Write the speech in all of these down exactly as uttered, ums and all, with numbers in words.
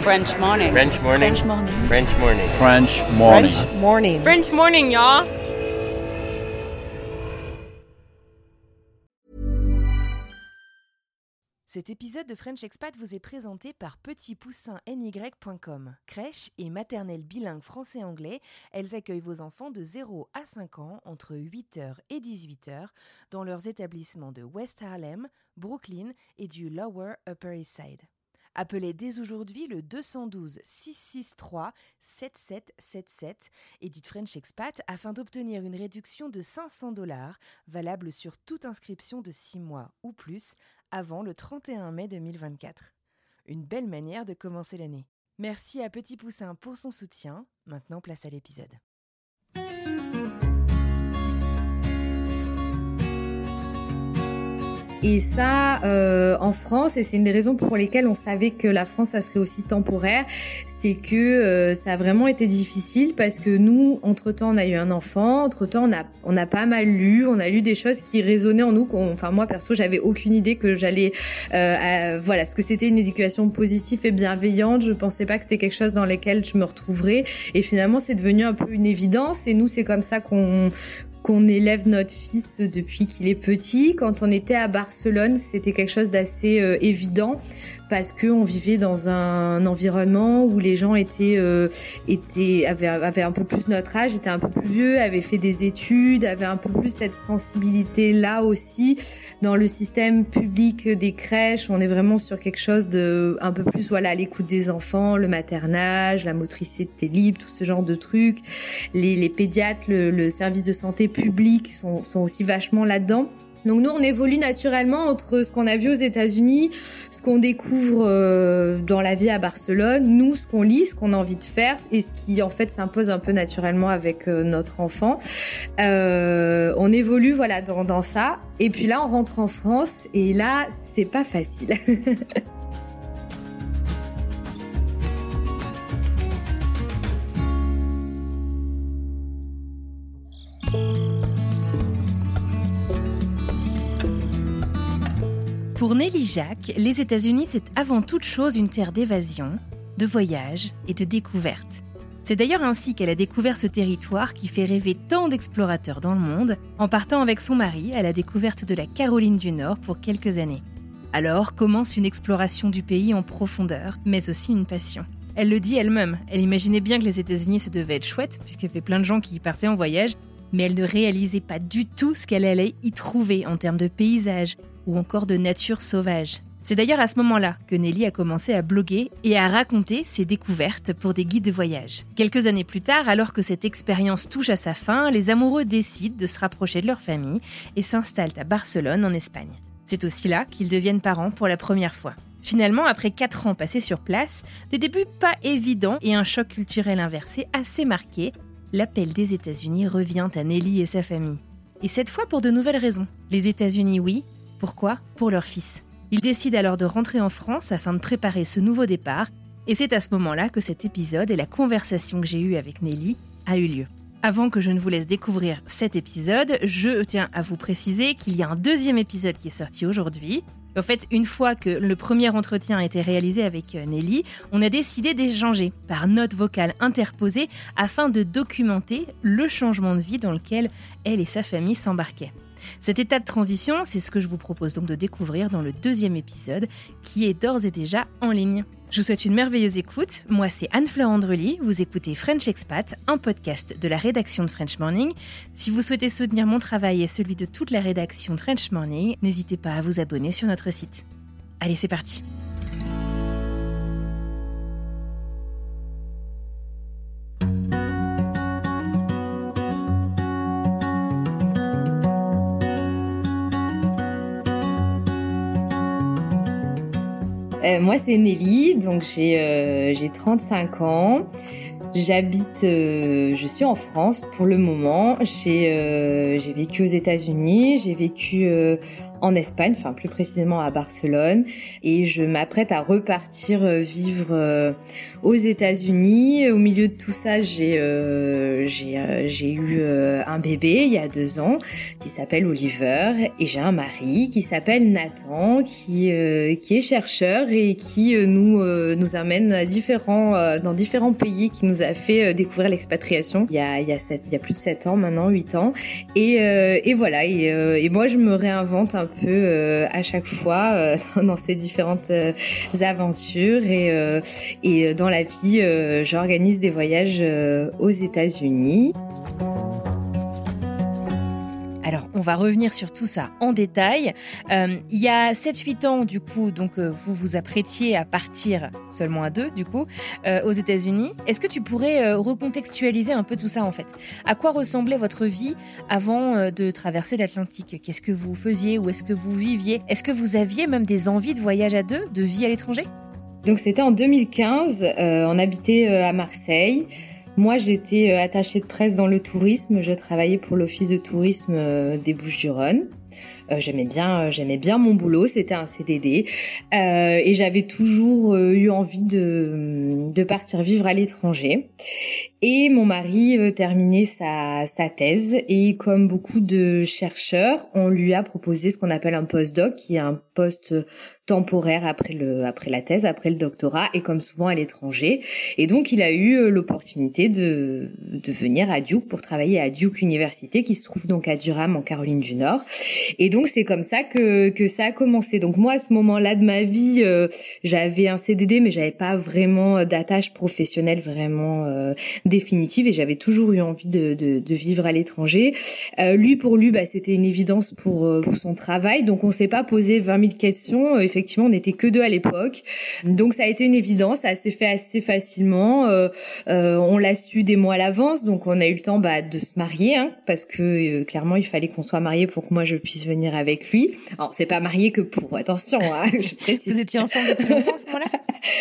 French morning. French morning. French morning. French morning. French morning. French morning. French morning, y'all. Cet épisode de French Expat vous est présenté par petit poussin n y point com. Crèche et maternelle bilingue français-anglais, elles accueillent vos enfants de zéro à cinq ans entre huit heures et dix-huit heures dans leurs établissements de West Harlem, Brooklyn et du Lower Upper East Side. Appelez dès aujourd'hui le deux un deux, six six trois, sept sept sept sept et dites French Expat afin d'obtenir une réduction de cinq cents dollars valable sur toute inscription de six mois ou plus avant le trente et un mai deux mille vingt-quatre. Une belle manière de commencer l'année. Merci à Petit Poussin pour son soutien. Maintenant, place à l'épisode. Et ça, euh, en France, et c'est une des raisons pour lesquelles on savait que la France, ça serait aussi temporaire, c'est que euh, ça a vraiment été difficile parce que nous, entre-temps, on a eu un enfant, entre-temps, on a, on a pas mal lu, on a lu des choses qui résonnaient en nous. Enfin, moi, perso, j'avais aucune idée que j'allais, euh, à, voilà, ce que c'était une éducation positive et bienveillante. Je pensais pas que c'était quelque chose dans lequel je me retrouverais. Et finalement, c'est devenu un peu une évidence. Et nous, c'est comme ça qu'on qu'on élève notre fils depuis qu'il est petit. Quand on était à Barcelone, c'était quelque chose d'assez euh, évident parce que on vivait dans un environnement où les gens étaient euh, étaient avaient, avaient un peu plus notre âge, étaient un peu plus vieux, avaient fait des études, avaient un peu plus cette sensibilité là aussi. Dans le système public des crèches, on est vraiment sur quelque chose de un peu plus voilà à l'écoute des enfants, le maternage, la motricité libre, tout ce genre de trucs. Les, les pédiatres, le, le service de santé public sont, sont aussi vachement là-dedans. Donc nous, on évolue naturellement entre ce qu'on a vu aux États-Unis, ce qu'on découvre euh, dans la vie à Barcelone, nous, ce qu'on lit, ce qu'on a envie de faire et ce qui en fait s'impose un peu naturellement avec euh, notre enfant. Euh, on évolue voilà dans, dans ça. Et puis là, on rentre en France et là, c'est pas facile. Pour Nelly Jacques, les États-Unis, c'est avant toute chose une terre d'évasion, de voyage et de découverte. C'est d'ailleurs ainsi qu'elle a découvert ce territoire qui fait rêver tant d'explorateurs dans le monde, en partant avec son mari à la découverte de la Caroline du Nord pour quelques années. Alors commence une exploration du pays en profondeur, mais aussi une passion. Elle le dit elle-même, elle imaginait bien que les États-Unis, ça devait être chouette, puisqu'il y avait plein de gens qui y partaient en voyage, mais elle ne réalisait pas du tout ce qu'elle allait y trouver en termes de paysages ou encore de nature sauvage. C'est d'ailleurs à ce moment-là que Nelly a commencé à bloguer et à raconter ses découvertes pour des guides de voyage. Quelques années plus tard, alors que cette expérience touche à sa fin, les amoureux décident de se rapprocher de leur famille et s'installent à Barcelone, en Espagne. C'est aussi là qu'ils deviennent parents pour la première fois. Finalement, après quatre ans passés sur place, des débuts pas évidents et un choc culturel inversé assez marqué, l'appel des États-Unis revient à Nelly et sa famille. Et cette fois pour de nouvelles raisons. Les États-Unis, oui. Pourquoi ? Pour leur fils. Ils décident alors de rentrer en France afin de préparer ce nouveau départ. Et c'est à ce moment-là que cet épisode et la conversation que j'ai eue avec Nelly a eu lieu. Avant que je ne vous laisse découvrir cet épisode, je tiens à vous préciser qu'il y a un deuxième épisode qui est sorti aujourd'hui. En fait, une fois que le premier entretien a été réalisé avec Nelly, on a décidé d'échanger par note vocale interposée afin de documenter le changement de vie dans lequel elle et sa famille s'embarquaient. Cet état de transition, c'est ce que je vous propose donc de découvrir dans le deuxième épisode, qui est d'ores et déjà en ligne. Je vous souhaite une merveilleuse écoute. Moi, c'est Anne-Fleur Andrely. Vous écoutez French Expat, un podcast de la rédaction de French Morning. Si vous souhaitez soutenir mon travail et celui de toute la rédaction de French Morning, n'hésitez pas à vous abonner sur notre site. Allez, c'est parti. Euh, moi, c'est Nelly, donc j'ai, euh, j'ai trente-cinq ans. J'habite, euh, je suis en France pour le moment. J'ai, euh, j'ai vécu aux États-Unis, j'ai vécu euh, en Espagne, enfin plus précisément à Barcelone, et je m'apprête à repartir vivre euh, aux États-Unis. Au milieu de tout ça, j'ai euh, j'ai euh, j'ai eu euh, un bébé il y a deux ans qui s'appelle Oliver, et j'ai un mari qui s'appelle Nathan, qui euh, qui est chercheur et qui euh, nous euh, nous amène à différents euh, dans différents pays, qui nous a fait euh, découvrir l'expatriation il y a il y a sept, il y a plus de sept ans maintenant, huit ans, et euh, et voilà, et, euh, et moi je me réinvente un peu euh, à chaque fois euh, dans ces différentes euh, aventures, et euh, et dans la vie euh, j'organise des voyages euh, aux États-Unis. Alors, on va revenir sur tout ça en détail. Euh, il y a sept huit ans, du coup, donc euh, vous vous apprêtiez à partir, seulement à deux, du coup, euh, aux États-Unis. Est-ce que tu pourrais euh, recontextualiser un peu tout ça, en fait ? À quoi ressemblait votre vie avant euh, de traverser l'Atlantique ? Qu'est-ce que vous faisiez ? Où est-ce que vous viviez ? Est-ce que vous aviez même des envies de voyage à deux, de vie à l'étranger ? Donc, c'était en deux mille quinze. Euh, on habitait euh, à Marseille. Moi, j'étais attachée de presse dans le tourisme. Je travaillais pour l'office de tourisme des Bouches-du-Rhône. Euh, j'aimais bien, j'aimais bien mon boulot. C'était un C D D, euh, et j'avais toujours eu envie de de partir vivre à l'étranger. Et mon mari euh, terminait sa sa thèse, et comme beaucoup de chercheurs, on lui a proposé ce qu'on appelle un postdoc, qui est un poste temporaire après le après la thèse, après le doctorat, et comme souvent à l'étranger. Et donc il a eu l'opportunité de de venir à Duke pour travailler à Duke Université, qui se trouve donc à Durham en Caroline du Nord. Et donc c'est comme ça que que ça a commencé. Donc moi à ce moment-là de ma vie, euh, j'avais un C D D, mais j'avais pas vraiment d'attache professionnelle vraiment euh, définitive, et j'avais toujours eu envie de de, de vivre à l'étranger. Euh, lui pour lui, bah c'était une évidence pour pour son travail. Donc on s'est pas posé vingt mille questions. Effectivement, on n'était que deux à l'époque, donc ça a été une évidence. Ça s'est fait assez facilement. Euh, euh, on l'a su des mois à l'avance, donc on a eu le temps bah, de se marier, hein, parce que euh, clairement il fallait qu'on soit mariés pour que moi je puisse venir avec lui. Alors c'est pas marié que pour, attention, hein, je précise. Vous étiez ensemble depuis longtemps à ce moment-là ?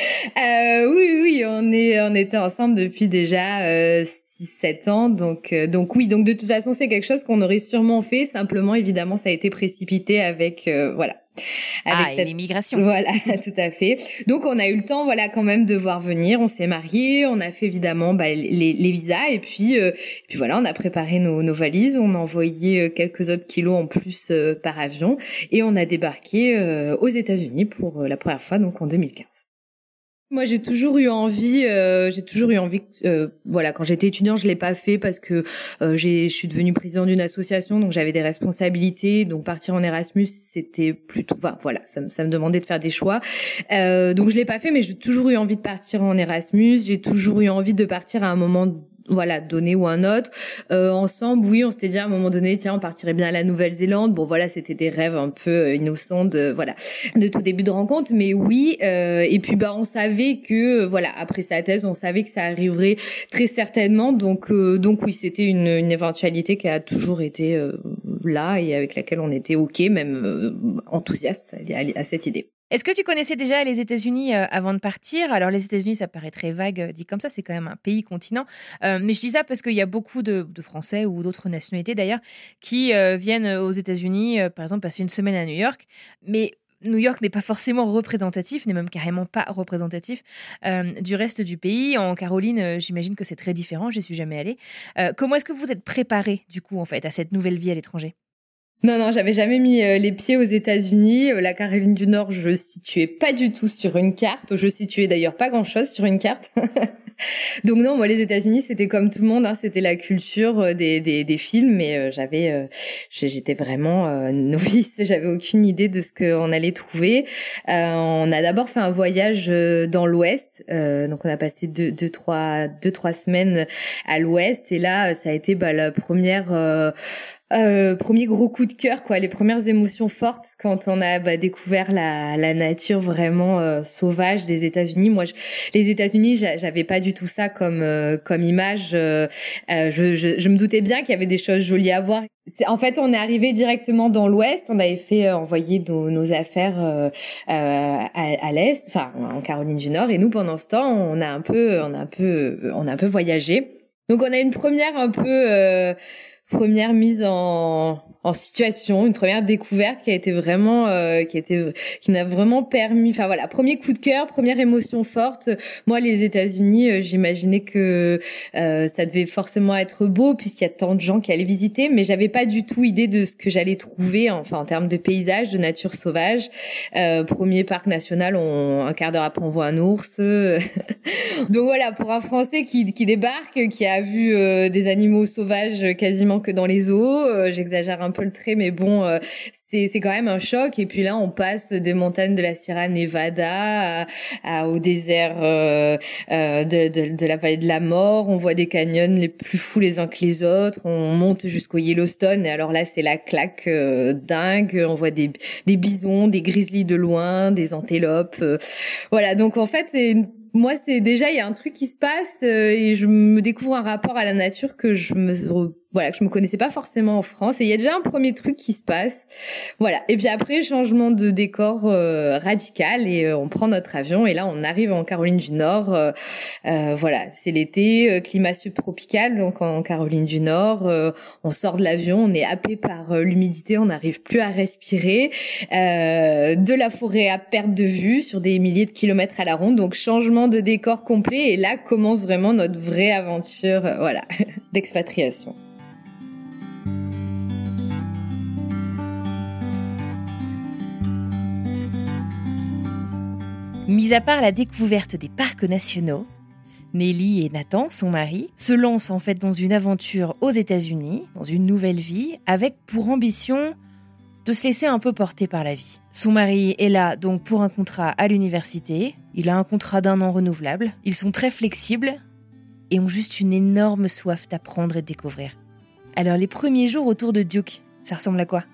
euh, Oui, oui, on est, on était ensemble depuis déjà euh, six sept ans, donc euh, donc oui, donc de toute façon c'est quelque chose qu'on aurait sûrement fait. Simplement, évidemment, ça a été précipité avec euh, voilà. Avec ah, cette... et l'immigration. Voilà, tout à fait. Donc, on a eu le temps, voilà, quand même de voir venir. On s'est mariés, on a fait évidemment bah, les, les visas, et puis, euh, et puis voilà, on a préparé nos, nos valises, on a envoyé quelques autres kilos en plus euh, par avion, et on a débarqué euh, aux États-Unis pour euh, la première fois, donc en deux mille quinze. Moi, j'ai toujours eu envie. Euh, j'ai toujours eu envie. Euh, voilà, quand j'étais étudiante, je l'ai pas fait parce que euh, j'ai, je suis devenue présidente d'une association, donc j'avais des responsabilités. Donc partir en Erasmus, c'était plutôt. Enfin, voilà, ça, ça me demandait de faire des choix. Euh, donc je l'ai pas fait, mais j'ai toujours eu envie de partir en Erasmus. J'ai toujours eu envie de partir à un moment, voilà, donné ou un autre. Euh, ensemble, oui, on s'était dit à un moment donné, tiens, on partirait bien à la Nouvelle-Zélande. Bon, voilà, c'était des rêves un peu innocents de, voilà, de tout début de rencontre, mais oui. Euh, et puis, bah, on savait que, voilà, après sa thèse, on savait que ça arriverait très certainement. Donc, euh, donc oui, c'était une, une éventualité qui a toujours été euh, là, et avec laquelle on était ok, même euh, enthousiaste à, à cette idée. Est-ce que tu connaissais déjà les États-Unis euh, avant de partir ? Alors, les États-Unis, ça paraît très vague euh, dit comme ça, c'est quand même un pays continent. Euh, mais je dis ça parce qu'il y a beaucoup de, de Français ou d'autres nationalités d'ailleurs qui euh, viennent aux États-Unis, euh, par exemple, passer une semaine à New York. Mais New York n'est pas forcément représentatif, n'est même carrément pas représentatif euh, du reste du pays. En Caroline, euh, j'imagine que c'est très différent, j'y suis jamais allée. Euh, comment est-ce que vous êtes préparés, du coup, en fait, à cette nouvelle vie à l'étranger ? Non, non, j'avais jamais mis euh, les pieds aux États-Unis. Euh, la Caroline du Nord, je situais pas du tout sur une carte. Je situais d'ailleurs pas grand-chose sur une carte. Donc non, moi les États-Unis, c'était comme tout le monde, hein, c'était la culture des des, des films, mais euh, j'avais, euh, j'étais vraiment euh, novice. J'avais aucune idée de ce qu'on allait trouver. Euh, on a d'abord fait un voyage dans l'Ouest, euh, donc on a passé deux, deux, trois, deux, trois semaines à l'Ouest, et là, ça a été bah, la première. Euh, Euh, premier gros coup de cœur, quoi, les premières émotions fortes quand on a bah, découvert la, la nature vraiment euh, sauvage des États-Unis. Moi, je, les États-Unis, j'avais pas du tout ça comme euh, comme image. Euh, euh, je, je, je me doutais bien qu'il y avait des choses jolies à voir. C'est, en fait, on est arrivé directement dans l'Ouest. On avait fait euh, envoyer nos, nos affaires euh, euh, à, à l'Est, enfin en Caroline du Nord. Et nous, pendant ce temps, on a un peu, on a un peu, on a un peu voyagé. Donc, on a une première un peu. Euh, Première mise en en situation, une première découverte qui a été vraiment, euh, qui a été, qui n'a vraiment permis. Enfin voilà, premier coup de cœur, première émotion forte. Moi, les États-Unis, euh, j'imaginais que euh, ça devait forcément être beau puisqu'il y a tant de gens qui allaient visiter, mais j'avais pas du tout idée de ce que j'allais trouver, enfin en termes de paysage, de nature sauvage. Euh, premier parc national, on, un quart d'heure après, on voit un ours. Donc voilà, pour un Français qui, qui débarque, qui a vu euh, des animaux sauvages quasiment que dans les zoos, euh, j'exagère un peu le trait, mais bon, euh, c'est, c'est quand même un choc. Et puis là, on passe des montagnes de la Sierra Nevada à, à, au désert euh, euh, de, de, de la vallée de la mort. On voit des canyons les plus fous les uns que les autres. On monte jusqu'au Yellowstone. Et alors là, c'est la claque euh, dingue. On voit des, des bisons, des grizzlies de loin, des antilopes. Euh, voilà, donc en fait, c'est une moi, c'est déjà, il y a un truc qui se passe euh, et je me découvre un rapport à la nature que je me voilà que je me connaissais pas forcément en France. Et il y a déjà un premier truc qui se passe, voilà. Et puis après, changement de décor euh, radical et euh, on prend notre avion et là, on arrive en Caroline du Nord. Euh, euh, voilà, c'est l'été, euh, climat subtropical donc en Caroline du Nord. Euh, on sort de l'avion, on est happé par euh, l'humidité, on n'arrive plus à respirer. Euh, de la forêt à perte de vue sur des milliers de kilomètres à la ronde. Donc changement de décor complet et là commence vraiment notre vraie aventure euh, voilà d'expatriation. Mis à part la découverte des parcs nationaux, Nelly et Nathan, son mari, se lancent en fait dans une aventure aux États-Unis, dans une nouvelle vie, avec pour ambition de se laisser un peu porter par la vie. Son mari est là donc pour un contrat à l'université. Il a un contrat d'un an renouvelable. Ils sont très flexibles et ont juste une énorme soif d'apprendre et de découvrir. Alors les premiers jours autour de Duke, ça ressemble à quoi ?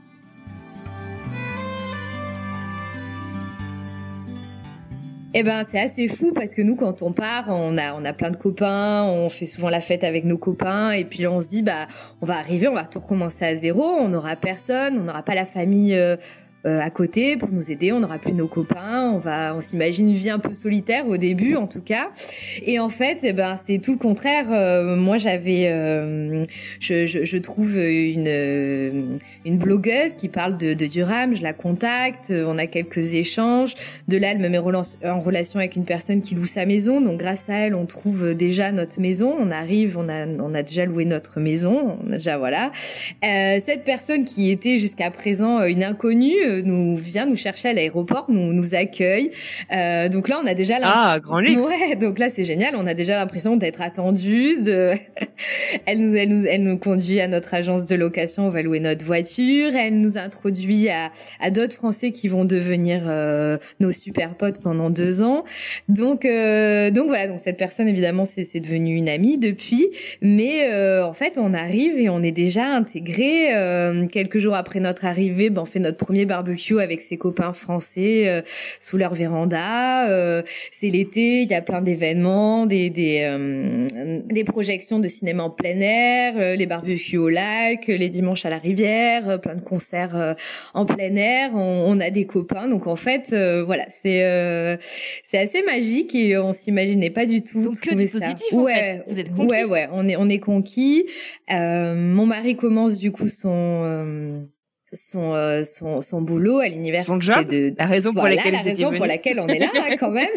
Eh ben, c'est assez fou parce que nous, quand on part, on a, on a plein de copains, on fait souvent la fête avec nos copains et puis là, on se dit, bah, on va arriver, on va tout recommencer à zéro, on n'aura personne, on n'aura pas la famille euh, euh, à côté pour nous aider, on n'aura plus nos copains, on va, on s'imagine une vie un peu solitaire au début, en tout cas. Et en fait, eh ben, c'est tout le contraire. Euh, moi, j'avais, euh, je, je, je trouve une, une blogueuse qui parle de, de Durham, je la contacte, on a quelques échanges. De là, elle me met en relation avec une personne qui loue sa maison. Donc, grâce à elle, on trouve déjà notre maison. On arrive, on a, on a déjà loué notre maison. On a déjà, voilà. Euh, cette personne qui était jusqu'à présent une inconnue nous vient nous chercher à l'aéroport, nous, nous accueille. Euh, donc là, on a déjà ah, grand luxe. Ouais, donc là, c'est génial. On a déjà l'impression d'être attendu. De... elle nous, elle nous, elle nous conduit à notre agence de location. On va louer notre voiture. Elle nous introduit à, à d'autres Français qui vont devenir euh, nos super potes pendant deux ans. Donc, euh, donc voilà. Donc cette personne, évidemment, c'est, c'est devenu une amie depuis. Mais euh, en fait, on arrive et on est déjà intégrés. Euh, quelques jours après notre arrivée, ben, on fait notre premier barbecue avec ses copains français euh, sous leur véranda. Euh, c'est l'été, il y a plein d'événements, des des, euh, des projections de cinéma en plein air, euh, les barbecues au lac, les dimanches à la rivière, euh, plein de concerts euh, en plein air. On, on a des copains, donc en fait, euh, voilà, c'est euh, c'est assez magique et on s'imaginait pas du tout. Donc que du positif en ouais, fait. Vous êtes conquis. Ouais, ouais, on est on est conquis. Euh, mon mari commence du coup son euh, son euh, son son boulot à l'université. Son job. De, la raison voilà, pour laquelle la vous étiez raison pour laquelle on est là hein, quand même.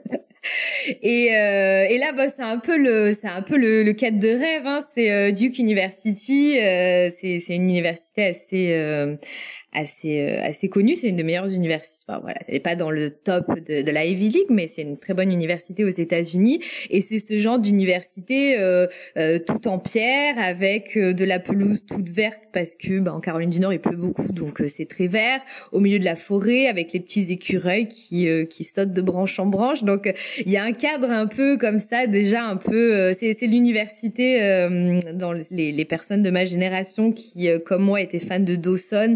Et, euh, et là, bah, c'est un peu le, c'est un peu le, le cadre de rêve. Hein. C'est euh, Duke University. Euh, c'est, c'est une université assez, euh, assez, euh, assez connue. C'est une des meilleures universités. Enfin, voilà, elle n'est pas dans le top de, de la Ivy League, mais c'est une très bonne université aux États-Unis. Et c'est ce genre d'université euh, euh, tout en pierre, avec euh, de la pelouse toute verte, parce que bah, en Caroline du Nord il pleut beaucoup, donc euh, c'est très vert. Au milieu de la forêt, avec les petits écureuils qui euh, qui sautent de branche en branche. Donc il y a un cadre un peu comme ça, déjà un peu. Euh, c'est c'est l'université euh, dans les les personnes de ma génération qui, euh, comme moi, étaient fans de Dawson.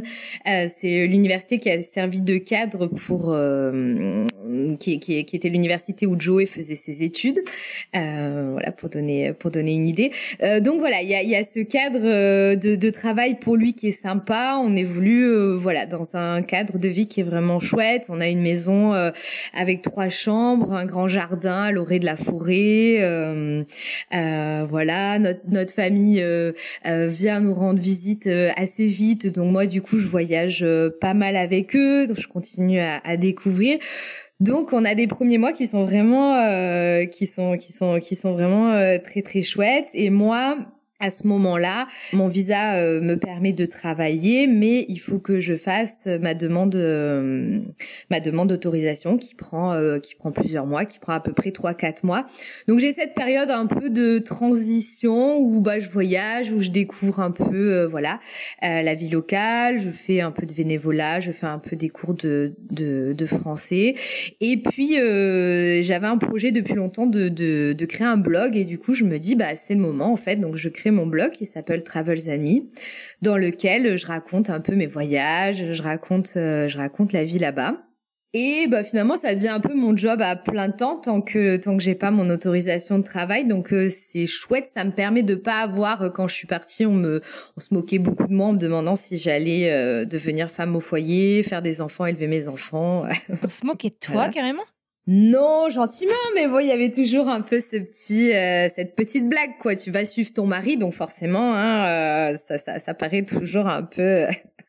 Euh, c'est l'université qui a servi de cadre pour euh, qui, qui, qui était l'université où Joey faisait ses études. Euh, voilà, pour donner pour donner une idée. Euh, donc voilà, il y a il y a ce cadre de, de travail pour lui qui est sympa. On évolue euh, voilà dans un cadre de vie qui est vraiment chouette. On a une maison euh, avec trois chambres, un grand jardin à l'orée de la forêt. Euh, euh, voilà, notre notre famille euh, euh, vient nous rendre visite euh, assez vite. Donc moi du coup je voyage euh, pas mal avec eux. Donc je continue à, à découvrir. Donc on a des premiers mois qui sont vraiment euh, qui sont qui sont qui sont vraiment euh, très très chouettes. Et moi, à ce moment-là, mon visa euh, me permet de travailler, mais il faut que je fasse ma demande euh, ma demande d'autorisation qui prend euh, qui prend plusieurs mois, qui prend à peu près trois quatre mois. Donc j'ai cette période un peu de transition où bah je voyage, où je découvre un peu euh, voilà, euh, la vie locale, je fais un peu de bénévolat, je fais un peu des cours de de, de français. Et puis euh, j'avais un projet depuis longtemps de de de créer un blog, et du coup je me dis bah c'est le moment en fait. Donc je crée mon blog qui s'appelle Travels and Me, dans lequel je raconte un peu mes voyages, je raconte euh, je raconte la vie là-bas. Et bah finalement ça devient un peu mon job à plein temps tant que tant que j'ai pas mon autorisation de travail. Donc euh, c'est chouette, ça me permet de pas avoir euh, quand je suis partie, on me on se moquait beaucoup de moi en me demandant si j'allais euh, devenir femme au foyer, faire des enfants, élever mes enfants. On se moquait de toi voilà. Carrément? Non, gentiment, mais bon, il y avait toujours un peu ce petit, euh, cette petite blague, quoi. Tu vas suivre ton mari, donc forcément, hein, euh, ça, ça, ça paraît toujours un peu.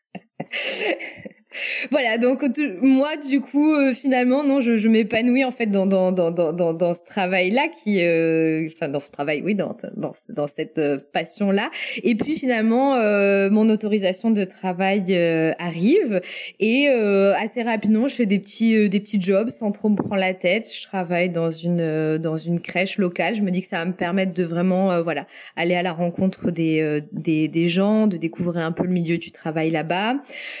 Voilà, donc moi du coup euh, finalement non, je, je m'épanouis en fait dans dans dans dans dans, dans ce travail-là qui, euh, enfin dans ce travail, oui, dans dans dans cette euh, passion-là. Et puis finalement euh, mon autorisation de travail euh, arrive, et euh, assez rapidement je fais des petits euh, des petits jobs sans trop me prendre la tête. Je travaille dans une euh, dans une crèche locale. Je me dis que ça va me permettre de vraiment euh, voilà aller à la rencontre des euh, des des gens, de découvrir un peu le milieu du travail là-bas.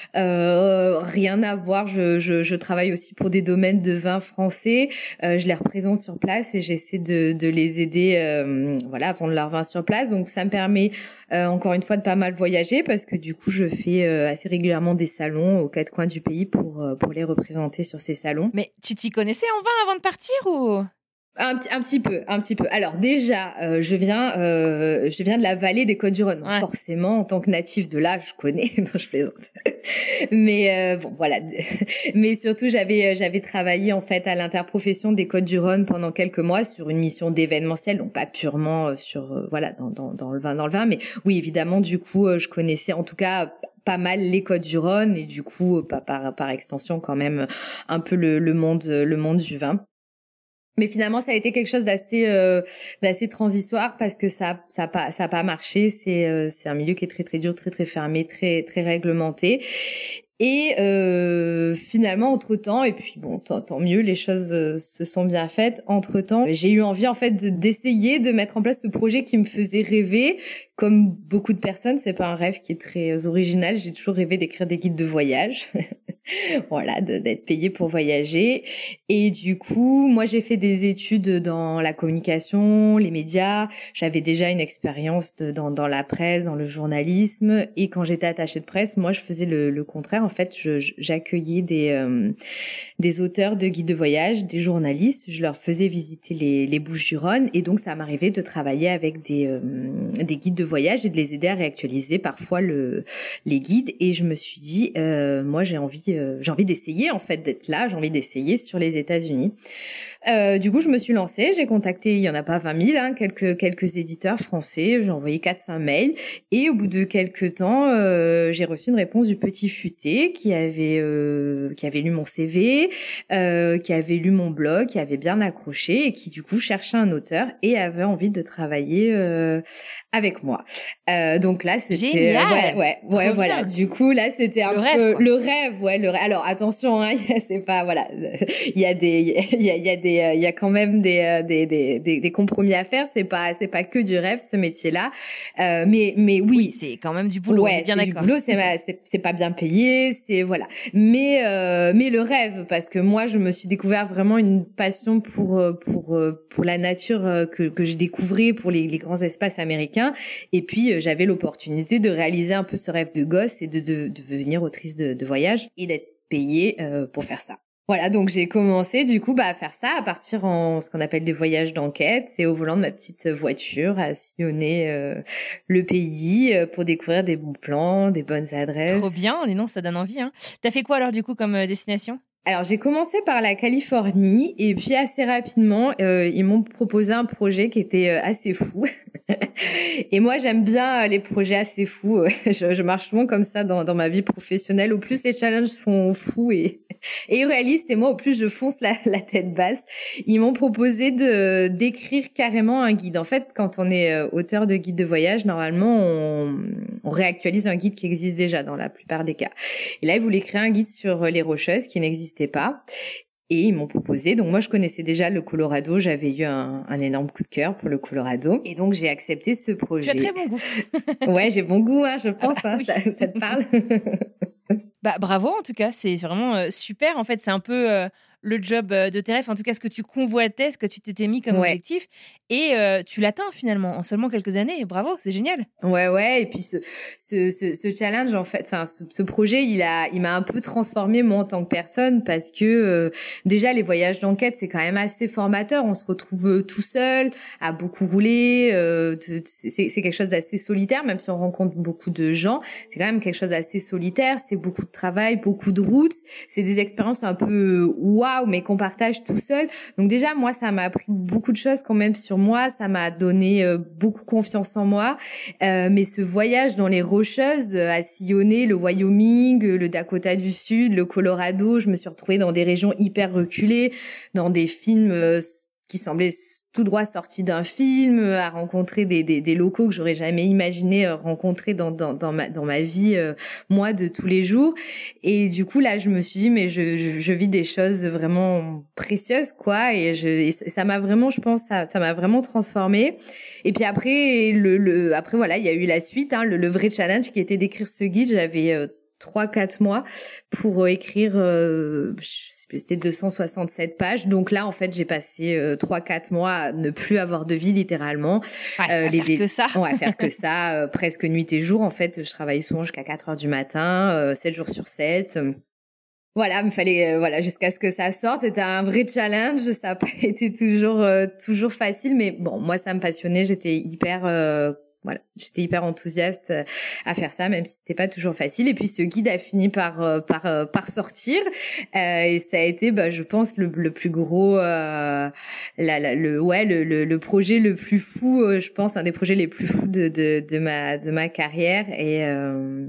Euh, rien à voir, je, je, je travaille aussi pour des domaines de vin français, euh, je les représente sur place et j'essaie de, de les aider euh, voilà, à vendre leur vin sur place. Donc ça me permet euh, encore une fois de pas mal voyager, parce que du coup je fais euh, assez régulièrement des salons aux quatre coins du pays pour, euh, pour les représenter sur ces salons. Mais tu t'y connaissais en vin avant de partir ou ? Un petit, un petit peu, un petit peu. Alors déjà, euh, je viens, euh, je viens de la vallée des Côtes-du-Rhône. Ouais. Forcément, en tant que natif de là, je connais. Non, je plaisante. Mais euh, bon, voilà. Mais surtout, j'avais, j'avais travaillé en fait à l'interprofession des Côtes-du-Rhône pendant quelques mois sur une mission d'événementiel, donc pas purement sur, euh, voilà, dans, dans, dans le vin, dans le vin. Mais oui, évidemment, du coup, euh, je connaissais, en tout cas, pas mal les Côtes-du-Rhône, et du coup, par, par, par extension, quand même, un peu le, le monde, le monde du vin. Mais finalement, ça a été quelque chose d'assez euh, d'assez transitoire, parce que ça ça a pas ça a pas marché. C'est euh, c'est un milieu qui est très très dur, très très fermé, très très réglementé. Et euh, finalement, entre-temps, et puis bon, tant, tant mieux, les choses euh, se sont bien faites. Entre-temps, j'ai eu envie en fait de, d'essayer de mettre en place ce projet qui me faisait rêver. Comme beaucoup de personnes, c'est pas un rêve qui est très original. J'ai toujours rêvé d'écrire des guides de voyage. Voilà, de, d'être payée pour voyager. Et du coup, moi, j'ai fait des études dans la communication, les médias. J'avais déjà une expérience de, dans, dans la presse, dans le journalisme. Et quand j'étais attachée de presse, moi, je faisais le, le contraire. En fait, je, j'accueillais des, euh, des auteurs de guides de voyage, des journalistes. Je leur faisais visiter les, les Bouches-du-Rhône. Et donc, ça m'arrivait de travailler avec des, euh, des guides de voyage et de les aider à réactualiser parfois le, les guides. Et je me suis dit, euh, moi, j'ai envie Euh, j'ai envie d'essayer en fait d'être là, j'ai envie d'essayer sur les États-Unis. Euh, du coup, je me suis lancée, j'ai contacté, il y en a pas vingt mille, hein, quelques quelques éditeurs français, j'ai envoyé quatre cinq mails, et au bout de quelques temps, euh, j'ai reçu une réponse du Petit Futé qui avait euh, qui avait lu mon C V, euh, qui avait lu mon blog, qui avait bien accroché, et qui du coup cherchait un auteur et avait envie de travailler euh, avec moi. Euh, donc là, c'était génial. ouais ouais ouais Trop voilà. Bien. Du coup là, c'était un le peu rêve, le rêve, ouais le rêve. Alors attention, hein, c'est pas voilà, il y a des il y a il y a des des, il y a quand même des, des, des, des, des compromis à faire. C'est pas, c'est pas que du rêve, ce métier-là. Euh, mais, mais oui. Oui, c'est quand même du boulot. Ouais, on est bien c'est d'accord. du boulot, c'est, c'est, c'est pas bien payé, c'est voilà. Mais, euh, mais le rêve, parce que moi, je me suis découvert vraiment une passion pour, pour, pour la nature que, que j'ai découvert, pour les, les grands espaces américains. Et puis, j'avais l'opportunité de réaliser un peu ce rêve de gosse et de, de, de devenir autrice de, de voyage et d'être payée euh, pour faire ça. Voilà, donc j'ai commencé du coup bah, à faire ça, à partir en ce qu'on appelle des voyages d'enquête et au volant de ma petite voiture, à sillonner euh, le pays euh, pour découvrir des bons plans, des bonnes adresses. Trop bien, les noms, ça donne envie. Hein. T'as fait quoi alors du coup comme euh, destination ? Alors j'ai commencé par la Californie et puis assez rapidement euh, ils m'ont proposé un projet qui était euh, assez fou. Et moi j'aime bien euh, les projets assez fous. je, je marche souvent comme ça dans, dans ma vie professionnelle. Au plus les challenges sont fous et, et irréalistes et moi au plus je fonce la, la tête basse. Ils m'ont proposé de d'écrire carrément un guide. En fait quand on est euh, auteur de guide de voyage normalement on, on réactualise un guide qui existe déjà dans la plupart des cas. Et là ils voulaient créer un guide sur les Rocheuses qui n'existe pas. Et ils m'ont proposé. Donc moi, je connaissais déjà le Colorado. J'avais eu un, un énorme coup de cœur pour le Colorado. Et donc, j'ai accepté ce projet. Tu as très bon goût. Ouais, j'ai bon goût, hein, je pense. Ah bah, hein, oui. ça, ça te parle. Bah, bravo, en tout cas. C'est vraiment euh, super. En fait, c'est un peu euh, le job euh, de tes rêves. En tout cas, ce que tu convoitais, ce que tu t'étais mis comme ouais. objectif. Et euh, tu l'atteins finalement en seulement quelques années. Bravo, c'est génial. Ouais, ouais. Et puis, ce, ce, ce, ce challenge, en fait, enfin, ce, ce projet, il a, il m'a un peu transformée, moi, en tant que personne, parce que euh, déjà, les voyages d'enquête, c'est quand même assez formateur. On se retrouve tout seul, à beaucoup rouler. Euh, c'est, c'est quelque chose d'assez solitaire, même si on rencontre beaucoup de gens. C'est quand même quelque chose d'assez solitaire. C'est beaucoup de travail, beaucoup de routes. C'est des expériences un peu waouh, mais qu'on partage tout seul. Donc déjà, moi, ça m'a appris beaucoup de choses quand même sur moi. Ça m'a donné euh, beaucoup confiance en moi. Euh, mais ce voyage dans les Rocheuses, euh, à sillonner le Wyoming, le Dakota du Sud, le Colorado, je me suis retrouvée dans des régions hyper reculées, dans des films euh, qui semblaient tout droit sortis d'un film, à rencontrer des, des, des locaux que j'aurais jamais imaginé rencontrer dans, dans, dans, ma, dans ma vie, euh, moi, de tous les jours. Et du coup, là, je me suis dit, mais je, je, je vis des choses vraiment précieuses, quoi. Et, je, et ça m'a vraiment, je pense, ça, ça m'a vraiment transformée. Et puis après, le, le, après voilà, il y a eu la suite, hein, le, le vrai challenge qui était d'écrire ce guide. J'avais euh, trois, quatre mois pour euh, écrire, euh, je sais plus, c'était deux cent soixante-sept pages. Donc là, en fait, j'ai passé euh, trois, quatre mois à ne plus avoir de vie, littéralement. Ouais, euh, à les, faire les... que ça. On va faire que ça, euh, presque nuit et jour. En fait, je travaillais souvent jusqu'à quatre heures du matin, euh, sept jours sur sept. Voilà, il fallait, euh, voilà, jusqu'à ce que ça sorte. C'était un vrai challenge. Ça n'a pas été toujours, euh, toujours facile. Mais bon, moi, ça me passionnait. J'étais hyper... Euh, Voilà, j'étais hyper enthousiaste à faire ça, même si c'était pas toujours facile. Et puis ce guide a fini par par par sortir, euh, et ça a été, bah, je pense, le, le plus gros, euh, la, la, le ouais, le, le, le projet le plus fou, euh, je pense, un des projets les plus fous de de, de ma de ma carrière. Et euh,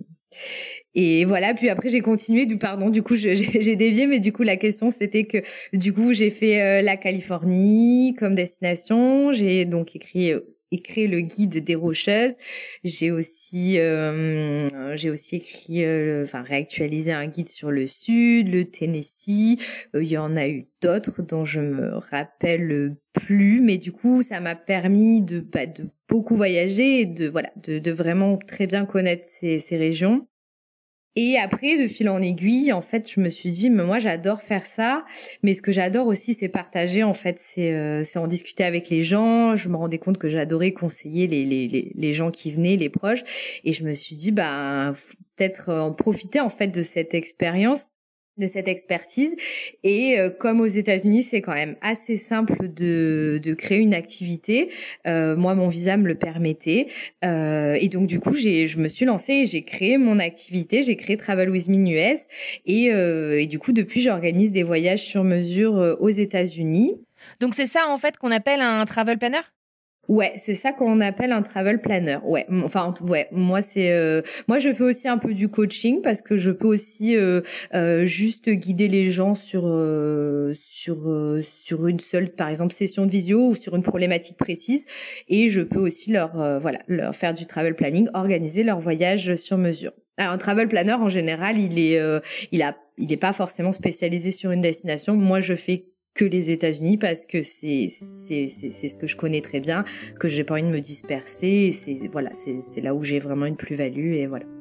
Et voilà, puis après j'ai continué, du pardon, du coup je, j'ai, j'ai dévié, mais du coup la question c'était que du coup j'ai fait euh, la Californie comme destination, j'ai donc écrit euh, écrit le guide des Rocheuses, j'ai aussi euh, j'ai aussi écrit euh, enfin réactualisé un guide sur le sud, le Tennessee, euh, il y en a eu d'autres dont je me rappelle plus, mais du coup ça m'a permis de bah, de beaucoup voyager et de voilà de de vraiment très bien connaître ces ces régions. Et après, de fil en aiguille, en fait, je me suis dit, mais moi, j'adore faire ça. Mais ce que j'adore aussi, c'est partager. En fait, c'est, euh, c'est en discuter avec les gens. Je me rendais compte que j'adorais conseiller les, les, les, les gens qui venaient, les proches. Et je me suis dit, bah, peut-être en profiter, en fait, de cette expérience, de cette expertise. Et euh, comme aux États-Unis, c'est quand même assez simple de de créer une activité. Euh, moi, mon visa me le permettait. Euh, et donc, du coup, j'ai je me suis lancée et j'ai créé mon activité. J'ai créé Travel with Me U S. Et, euh, et du coup, depuis, j'organise des voyages sur mesure euh, aux États-Unis. Donc, c'est ça, en fait, qu'on appelle un travel planner ? Ouais, c'est ça qu'on appelle un travel planner. Ouais, enfin ouais, moi c'est euh, moi je fais aussi un peu du coaching parce que je peux aussi euh, euh, juste guider les gens sur euh, sur euh, sur une seule par exemple session de visio ou sur une problématique précise, et je peux aussi leur euh, voilà, leur faire du travel planning, organiser leur voyage sur mesure. Alors un travel planner en général, il est euh, il a il est pas forcément spécialisé sur une destination. Moi, je fais que les États-Unis parce que c'est c'est c'est c'est ce que je connais très bien, que j'ai pas envie de me disperser. Et c'est voilà, c'est c'est là où j'ai vraiment une plus-value et voilà.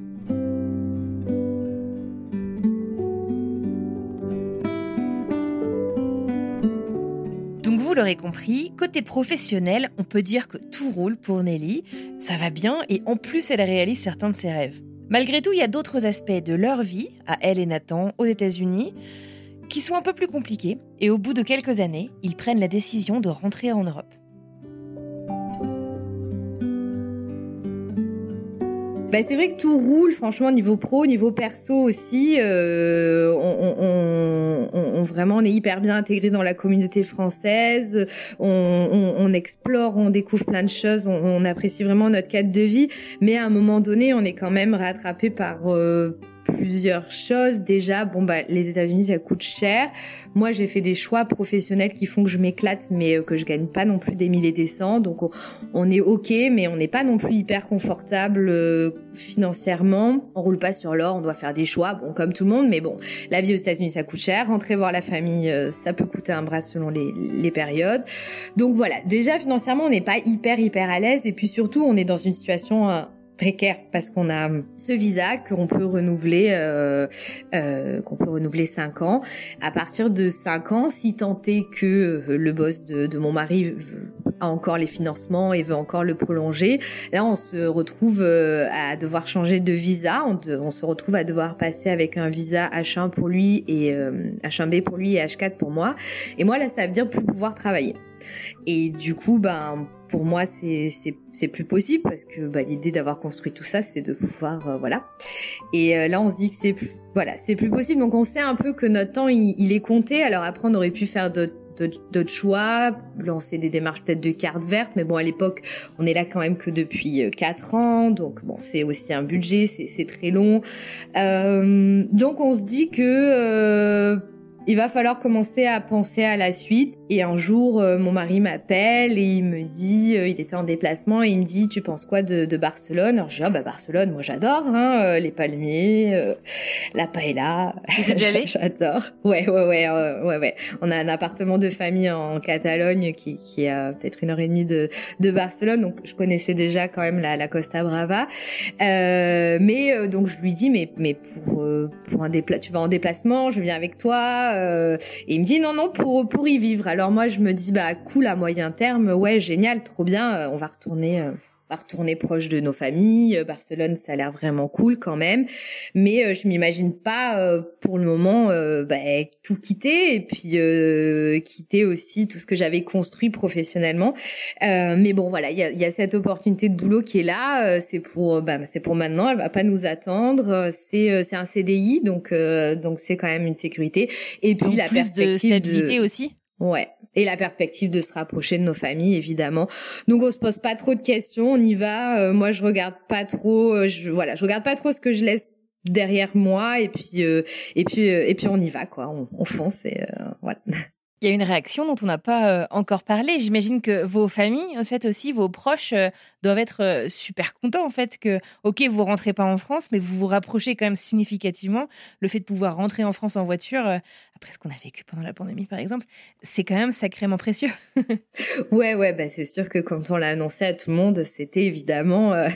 Donc vous l'aurez compris, côté professionnel, on peut dire que tout roule pour Nelly. Ça va bien et en plus elle réalise certains de ses rêves. Malgré tout, il y a d'autres aspects de leur vie, à elle et Nathan, aux États-Unis, qui sont un peu plus compliqués. Et au bout de quelques années, ils prennent la décision de rentrer en Europe. Bah c'est vrai que tout roule, franchement, niveau pro, niveau perso aussi. Euh, on, on, on, on vraiment, on est hyper bien intégré dans la communauté française. On, on, on explore, on découvre plein de choses. On, on apprécie vraiment notre cadre de vie. Mais à un moment donné, on est quand même rattrapé par euh, plusieurs choses. Déjà, bon bah les États-Unis ça coûte cher. Moi j'ai fait des choix professionnels qui font que je m'éclate, mais que je gagne pas non plus des mille et des cents. Donc on, on est ok, mais on n'est pas non plus hyper confortable euh, financièrement. On roule pas sur l'or, on doit faire des choix, bon comme tout le monde. Mais bon, la vie aux États-Unis ça coûte cher. Rentrer voir la famille, euh, ça peut coûter un bras selon les, les périodes. Donc voilà, déjà financièrement on n'est pas hyper hyper à l'aise. Et puis surtout on est dans une situation euh, précaire parce qu'on a ce visa qu'on peut renouveler euh, euh, qu'on peut renouveler cinq ans. À partir de cinq ans, si tant est que euh, le boss de, de mon mari a encore les financements et veut encore le prolonger, là on se retrouve euh, à devoir changer de visa. On, de, on se retrouve à devoir passer avec un visa H un pour lui et euh, H un B pour lui et H quatre pour moi. Et moi là ça veut dire plus pouvoir travailler. Et du coup, ben pour moi c'est c'est c'est plus possible parce que bah, l'idée d'avoir construit tout ça, c'est de pouvoir euh, voilà. Et euh, là, on se dit que c'est plus voilà, c'est plus possible. Donc on sait un peu que notre temps il, il est compté. Alors après, on aurait pu faire d'autres d'autres choix, lancer des démarches peut-être de carte verte, mais bon à l'époque on est là quand même que depuis quatre ans, donc bon c'est aussi un budget, c'est c'est très long. Euh, donc on se dit que euh, il va falloir commencer à penser à la suite. Et un jour, euh, mon mari m'appelle et il me dit, euh, il était en déplacement et il me dit, tu penses quoi de, de Barcelone? Alors je dis, ah bah Barcelone, moi j'adore, hein, euh, les palmiers, euh, la paella. Tu es déjà allée? J'adore. Ouais, ouais, ouais, euh, ouais, ouais. On a un appartement de famille en Catalogne qui, qui est à peut-être une heure et demie de, de Barcelone, donc je connaissais déjà quand même la, la Costa Brava. Euh, mais euh, donc je lui dis, mais mais pour euh, pour un dépla, tu vas en déplacement, je viens avec toi. Euh, et il me dit non non pour pour y vivre. Alors moi je me dis bah cool à moyen terme, ouais génial, trop bien, euh, on va retourner euh, on va retourner proche de nos familles. Barcelone ça a l'air vraiment cool quand même, mais euh, je m'imagine pas euh, pour le moment euh, bah, tout quitter et puis euh, quitter aussi tout ce que j'avais construit professionnellement. Euh, mais bon voilà, il y a, y a cette opportunité de boulot qui est là, euh, c'est pour bah c'est pour maintenant, elle va pas nous attendre, c'est euh, c'est un C D I donc euh, donc c'est quand même une sécurité et puis donc la plus perspective de stabilité de... aussi. Ouais. Et la perspective de se rapprocher de nos familles, évidemment. Donc, on se pose pas trop de questions, on y va. Euh, moi, je regarde pas trop, euh, je, voilà, je regarde pas trop ce que je laisse derrière moi, et puis, euh, et puis, euh, et puis, on y va, quoi. On, on fonce, et euh, voilà. Il y a une réaction dont on n'a pas euh, encore parlé. J'imagine que vos familles, en fait aussi, vos proches euh, doivent être euh, super contents en fait que, ok, vous rentrez pas en France, mais vous vous rapprochez quand même significativement. Le fait de pouvoir rentrer en France en voiture, euh, après ce qu'on a vécu pendant la pandémie par exemple, c'est quand même sacrément précieux. Ouais, ouais, bah c'est sûr que quand on l'a annoncé à tout le monde, c'était évidemment euh,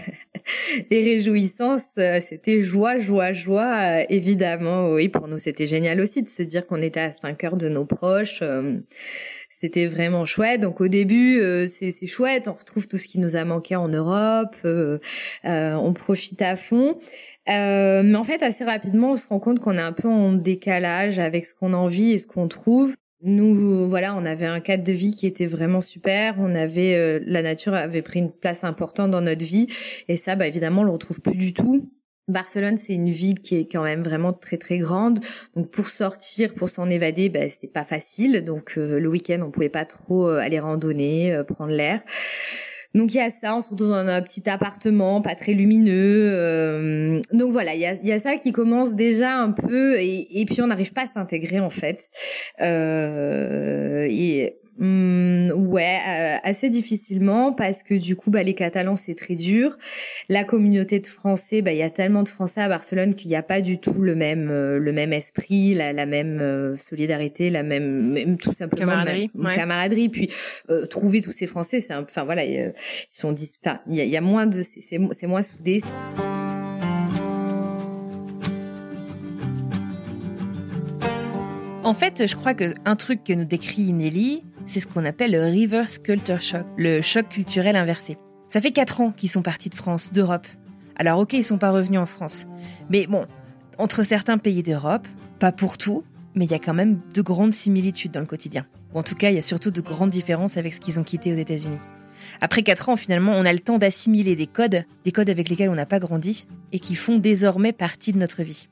les réjouissances, euh, c'était joie, joie, joie, euh, évidemment. Oui, pour nous c'était génial aussi de se dire qu'on était à cinq heures de nos proches. Euh, c'était vraiment chouette. Donc au début, euh, c'est, c'est chouette, on retrouve tout ce qui nous a manqué en Europe, euh, euh, on profite à fond. Euh, mais en fait, assez rapidement, on se rend compte qu'on est un peu en décalage avec ce qu'on a envie et ce qu'on trouve. Nous, voilà, on avait un cadre de vie qui était vraiment super. On avait, euh, la nature avait pris une place importante dans notre vie. Et ça, bah, évidemment, on le retrouve plus du tout. Barcelone, c'est une ville qui est quand même vraiment très très grande. Donc pour sortir, pour s'en évader, bah, c'est pas facile. Donc euh, le week-end, on pouvait pas trop euh, aller randonner, euh, prendre l'air. Donc il y a ça, on se retrouve dans un petit appartement, pas très lumineux. Euh, donc voilà, il y a, il y a ça qui commence déjà un peu, et, et puis on n'arrive pas à s'intégrer en fait. Euh, et Mmh, ouais, euh, assez difficilement parce que du coup, bah, les Catalans, c'est très dur. La communauté de Français, bah, il y a tellement de Français à Barcelone qu'il n'y a pas du tout le même, euh, le même esprit, la, la même euh, solidarité, la même, même tout simplement camaraderie. Même, ouais. camaraderie. Puis euh, trouver tous ces Français, c'est, un, enfin voilà, ils sont, dis, enfin, il y a, il y a moins de, c'est, c'est, c'est moins soudé. En fait, je crois qu'un truc que nous décrit Nelly, c'est ce qu'on appelle le reverse culture shock, le choc culturel inversé. Ça fait quatre ans qu'ils sont partis de France, d'Europe. Alors ok, ils sont pas revenus en France. Mais bon, entre certains pays d'Europe, pas pour tout, mais il y a quand même de grandes similitudes dans le quotidien. Ou en tout cas, il y a surtout de grandes différences avec ce qu'ils ont quitté aux États-Unis. Après quatre ans, finalement, on a le temps d'assimiler des codes, des codes avec lesquels on n'a pas grandi et qui font désormais partie de notre vie.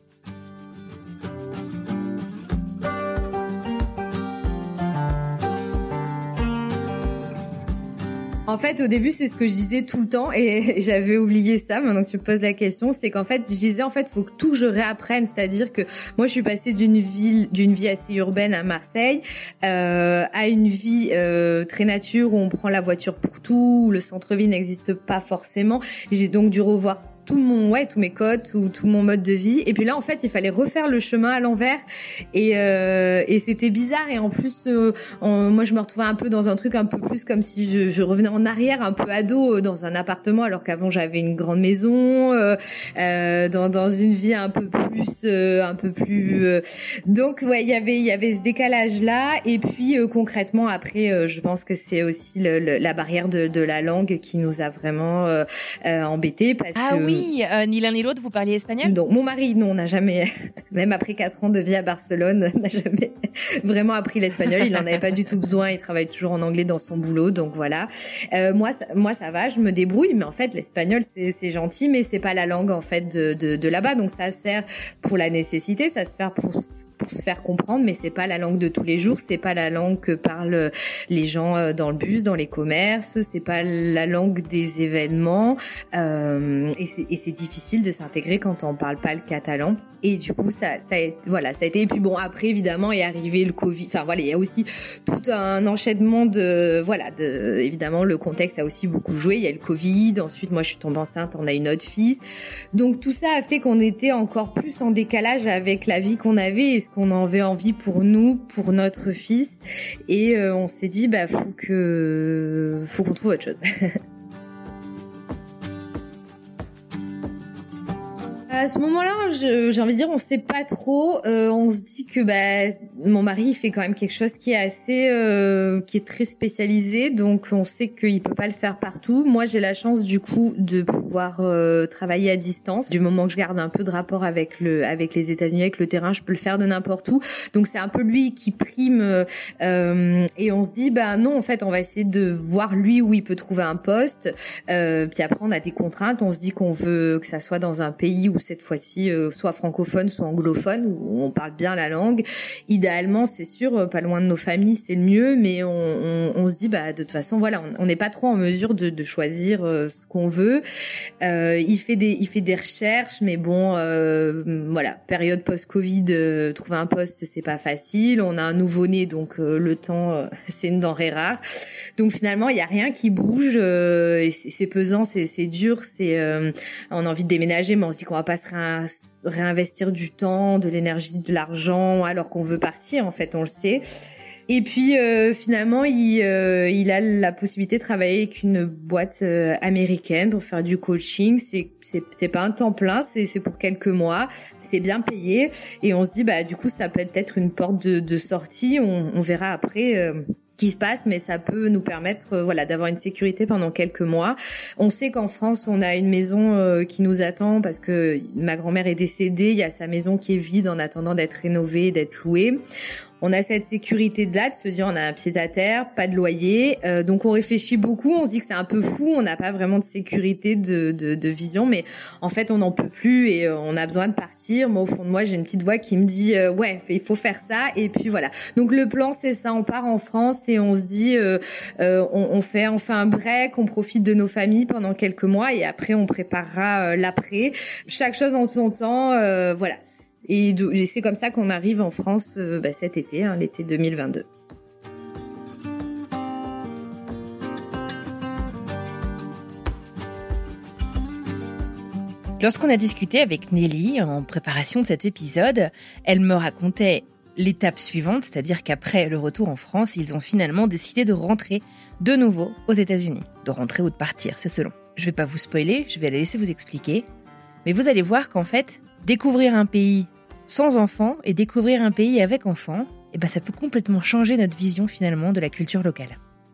En fait, au début, c'est ce que je disais tout le temps et j'avais oublié ça. Maintenant que tu me poses la question, c'est qu'en fait, je disais en fait, faut que tout je réapprenne. C'est-à-dire que moi, je suis passée d'une ville, d'une vie assez urbaine à Marseille, euh, à une vie euh, très nature où on prend la voiture pour tout, où le centre-ville n'existe pas forcément. J'ai donc dû revoir tout mon ouais tous mes codes, tout tout mon mode de vie. Et puis là, en fait, il fallait refaire le chemin à l'envers et euh, et c'était bizarre. Et en plus, euh, on, moi, je me retrouvais un peu dans un truc un peu plus comme si je, je revenais en arrière, un peu ado, dans un appartement, alors qu'avant j'avais une grande maison, euh, euh, dans dans une vie un peu plus euh, un peu plus. Euh... Donc ouais, il y avait il y avait ce décalage là. Et puis euh, concrètement, après, euh, je pense que c'est aussi le, le, la barrière de de la langue qui nous a vraiment euh, euh, embêtés parce ah que oui. Oui, euh, ni l'un ni l'autre, vous parliez espagnol ? Donc, mon mari, non, n'a jamais, même après quatre ans de vie à Barcelone, n'a jamais vraiment appris l'espagnol. Il n'en avait pas du tout besoin. Il travaille toujours en anglais dans son boulot. Donc, voilà. Euh, moi, ça, moi, ça va, je me débrouille. Mais en fait, l'espagnol, c'est, c'est gentil, mais c'est pas la langue, en fait, de, de, de là-bas. Donc, ça sert pour la nécessité, ça se fait pour pour se faire comprendre, mais c'est pas la langue de tous les jours, c'est pas la langue que parlent les gens dans le bus, dans les commerces, c'est pas la langue des événements, euh, et, c'est, et c'est difficile de s'intégrer quand on parle pas le catalan. Et du coup, ça, ça, a, voilà, ça a été. Et puis bon, après évidemment est arrivé le Covid. Enfin voilà, il y a aussi tout un enchaînement de, voilà, de, évidemment le contexte a aussi beaucoup joué. Il y a le Covid. Ensuite, moi, je suis tombée enceinte, on a une autre fille. Donc tout ça a fait qu'on était encore plus en décalage avec la vie qu'on avait et ce qu'on avait envie pour nous, pour notre fils. Et euh, on s'est dit, bah faut que, faut qu'on trouve autre chose. À ce moment-là, je, j'ai envie de dire, on sait pas trop. Euh, on se dit que bah mon mari il fait quand même quelque chose qui est assez, euh, qui est très spécialisé, donc on sait qu'il peut pas le faire partout. Moi, j'ai la chance du coup de pouvoir euh, travailler à distance. Du moment que je garde un peu de rapport avec le, avec les États-Unis, avec le terrain, je peux le faire de n'importe où. Donc c'est un peu lui qui prime. Euh, et on se dit bah non, en fait, on va essayer de voir lui où il peut trouver un poste. Euh, puis après, on a des contraintes. On se dit qu'on veut que ça soit dans un pays où cette fois-ci euh, soit francophone, soit anglophone, où on parle bien la langue. Idéalement, c'est sûr, pas loin de nos familles, c'est le mieux, mais on, on, on se dit, bah de toute façon, voilà, on n'est pas trop en mesure de, de choisir euh, ce qu'on veut. Euh, il fait des, il fait des recherches, mais bon, euh, voilà, période post-Covid, euh, trouver un poste, c'est pas facile. On a un nouveau-né, donc euh, le temps, euh, c'est une denrée rare. Donc finalement, il y a rien qui bouge, euh, et c'est, c'est pesant, c'est, c'est dur, c'est, euh, on a envie de déménager, mais on se dit qu'on va pas se réin- réinvestir du temps, de l'énergie, de l'argent, alors qu'on veut partir, en fait, on le sait. Et puis euh, finalement, il, euh, il a la possibilité de travailler avec une boîte euh, américaine pour faire du coaching. C'est, c'est, c'est pas un temps plein, c'est, c'est pour quelques mois. C'est bien payé. Et on se dit, bah du coup, ça peut être une porte de, de sortie. On, on verra après. Euh, qui se passe, mais ça peut nous permettre euh, voilà d'avoir une sécurité pendant quelques mois. On sait qu'en France, on a une maison euh, qui nous attend parce que ma grand-mère est décédée, il y a sa maison qui est vide en attendant d'être rénovée, d'être louée. On a cette sécurité-là de se dire on a un pied-à-terre, pas de loyer, euh, donc on réfléchit beaucoup, on se dit que c'est un peu fou, on n'a pas vraiment de sécurité, de, de, de vision, mais en fait on n'en peut plus et euh, on a besoin de partir. Moi au fond de moi j'ai une petite voix qui me dit euh, ouais il faut faire ça et puis voilà. Donc le plan c'est ça, on part en France et on se dit euh, euh, on, on fait on fait un break, on profite de nos familles pendant quelques mois et après on préparera euh, l'après. Chaque chose en son temps, euh, voilà. Et, de, et c'est comme ça qu'on arrive en France euh, bah, cet été, hein, l'été deux mille vingt-deux. Lorsqu'on a discuté avec Nelly en préparation de cet épisode, elle me racontait l'étape suivante, c'est-à-dire qu'après le retour en France, ils ont finalement décidé de rentrer de nouveau aux États-Unis. De rentrer ou de partir, c'est selon. Je ne vais pas vous spoiler, je vais la laisser vous expliquer. Mais vous allez voir qu'en fait, découvrir un pays sans enfants et découvrir un pays avec enfants, eh ben ça peut complètement changer notre vision finalement de la culture locale.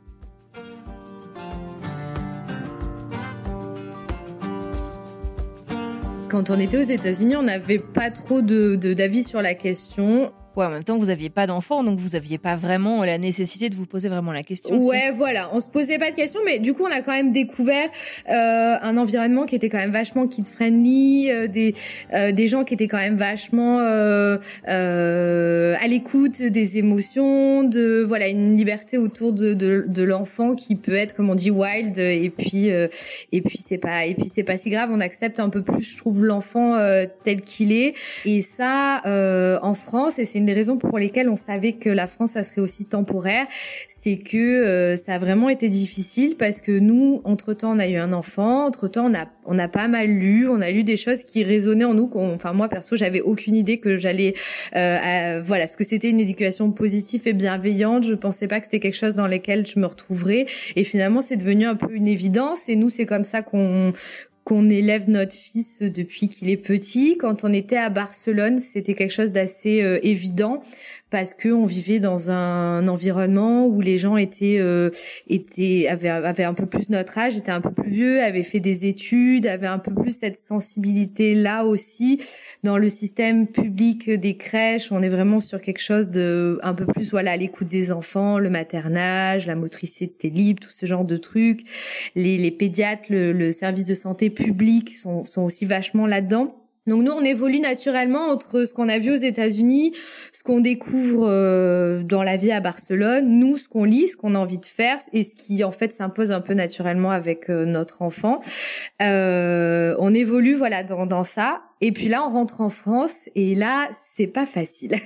Quand on était aux États-Unis, on n'avait pas trop de, de, d'avis sur la question. Ouais, en même temps, vous aviez pas d'enfants, donc vous aviez pas vraiment la nécessité de vous poser vraiment la question. Ouais, si. Voilà, on se posait pas de questions, mais du coup, on a quand même découvert euh, un environnement qui était quand même vachement kid-friendly, euh, des euh, des gens qui étaient quand même vachement euh, euh, à l'écoute des émotions, de voilà une liberté autour de de, de l'enfant qui peut être, comme on dit, wild, et puis euh, et puis c'est pas et puis c'est pas si grave. On accepte un peu plus, je trouve, l'enfant euh, tel qu'il est, et ça euh, en France, et c'est une des raisons pour lesquelles on savait que la France, ça serait aussi temporaire, c'est que euh, ça a vraiment été difficile parce que nous, entre-temps, on a eu un enfant, entre-temps, on a on a pas mal lu, on a lu des choses qui résonnaient en nous. Enfin, moi, perso, j'avais aucune idée que j'allais, euh, à, voilà, ce que c'était une éducation positive et bienveillante. Je pensais pas que c'était quelque chose dans lequel je me retrouverais. Et finalement, c'est devenu un peu une évidence. Et nous, c'est comme ça qu'on qu'on élève notre fils depuis qu'il est petit. Quand on était à Barcelone, c'était quelque chose d'assez euh, évident parce que on vivait dans un environnement où les gens étaient euh, étaient avaient avaient un peu plus notre âge, étaient un peu plus vieux, avaient fait des études, avaient un peu plus cette sensibilité là aussi. Dans le système public des crèches, on est vraiment sur quelque chose de un peu plus voilà à l'écoute des enfants, le maternage, la motricité libre, tout ce genre de trucs. Les les pédiatres, le, le service de santé public sont sont aussi vachement là-dedans. Donc nous, on évolue naturellement entre ce qu'on a vu aux États-Unis, ce qu'on découvre euh, dans la vie à Barcelone, nous, ce qu'on lit, ce qu'on a envie de faire, et ce qui en fait s'impose un peu naturellement avec euh, notre enfant. Euh, on évolue voilà dans, dans ça. Et puis là, on rentre en France et là, c'est pas facile.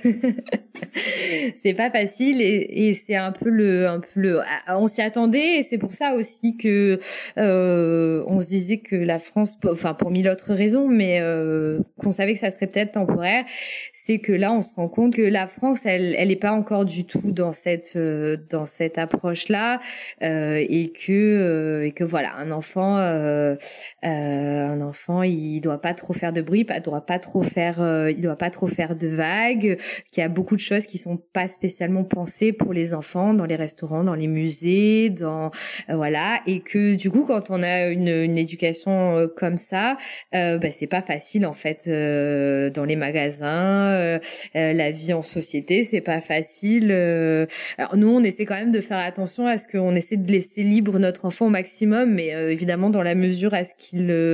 C'est pas facile et, et c'est un peu le, un peu le. On s'y attendait et c'est pour ça aussi que euh, on se disait que la France, enfin pour mille autres raisons, mais euh, qu'on savait que ça serait peut-être temporaire. C'est que là, on se rend compte que la France, elle, elle est pas encore du tout dans cette, euh, dans cette approche-là euh, et que, euh, et que voilà, un enfant, euh, euh, un enfant, il doit pas trop faire de bruit. Il doit pas trop faire, euh, il doit pas trop faire de vagues, qu'il y a beaucoup de choses qui sont pas spécialement pensées pour les enfants dans les restaurants, dans les musées, dans euh, voilà, et que du coup quand on a une, une éducation euh, comme ça, euh, bah, c'est pas facile en fait euh, dans les magasins, euh, euh, la vie en société, c'est pas facile. Euh... Alors nous on essaie quand même de faire attention à ce qu'on essaie de laisser libre notre enfant au maximum, mais euh, évidemment dans la mesure à ce qu'il, euh,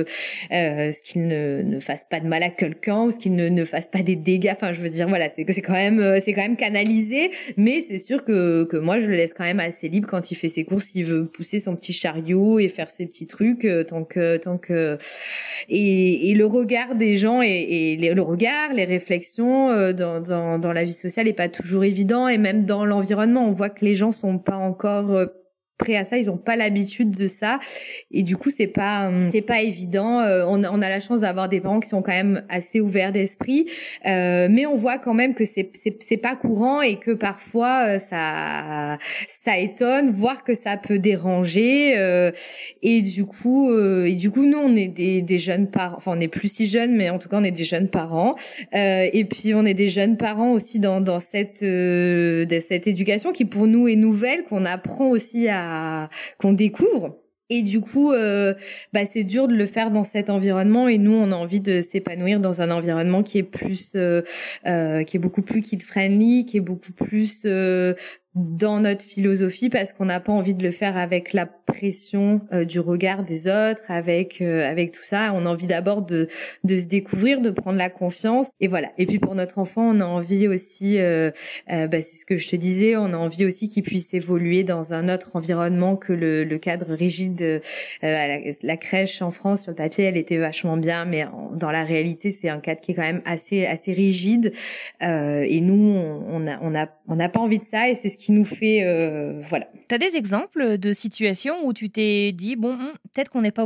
ce qu'il ne, ne fasse pas de mal à quelqu'un ou ce qu'il ne, ne fasse pas des dégâts. Enfin, je veux dire, voilà, c'est, c'est quand même, c'est quand même canalisé. Mais c'est sûr que, que moi, je le laisse quand même assez libre quand il fait ses courses, s'il veut pousser son petit chariot et faire ses petits trucs, euh, tant que, tant que, et, et le regard des gens et, et les, le regard, les réflexions euh, dans, dans, dans la vie sociale est pas toujours évident et même dans l'environnement, on voit que les gens sont pas encore euh, prêts à ça, ils ont pas l'habitude de ça et du coup c'est pas c'est pas évident. Euh, on, on a la chance d'avoir des parents qui sont quand même assez ouverts d'esprit, euh, mais on voit quand même que c'est c'est c'est pas courant et que parfois euh, ça ça étonne, voire que ça peut déranger. Euh, et du coup euh, et du coup nous on est des des jeunes parents, enfin on est plus si jeunes, mais en tout cas on est des jeunes parents. Euh, et puis on est des jeunes parents aussi dans dans cette euh, de cette éducation qui pour nous est nouvelle, qu'on apprend aussi à qu'on découvre. Et du coup, euh, bah c'est dur de le faire dans cet environnement. Et nous, on a envie de s'épanouir dans un environnement qui est plus, euh, euh, qui est beaucoup plus kid friendly, qui est beaucoup plus euh, dans notre philosophie, parce qu'on n'a pas envie de le faire avec la pression euh, du regard des autres, avec euh, avec tout ça. On a envie d'abord de de se découvrir, de prendre la confiance, et voilà. Et puis pour notre enfant, on a envie aussi, euh, euh, bah, c'est ce que je te disais, on a envie aussi qu'il puisse évoluer dans un autre environnement que le, le cadre rigide. Euh, la, la crèche en France, sur le papier, elle était vachement bien, mais en, dans la réalité, c'est un cadre qui est quand même assez assez rigide. Euh, et nous, on, on a on a on n'a pas envie de ça, et c'est ce qui nous fait euh, voilà. T'as des exemples de situations où tu t'es dit bon, peut-être qu'on n'est pas au bon endroit ?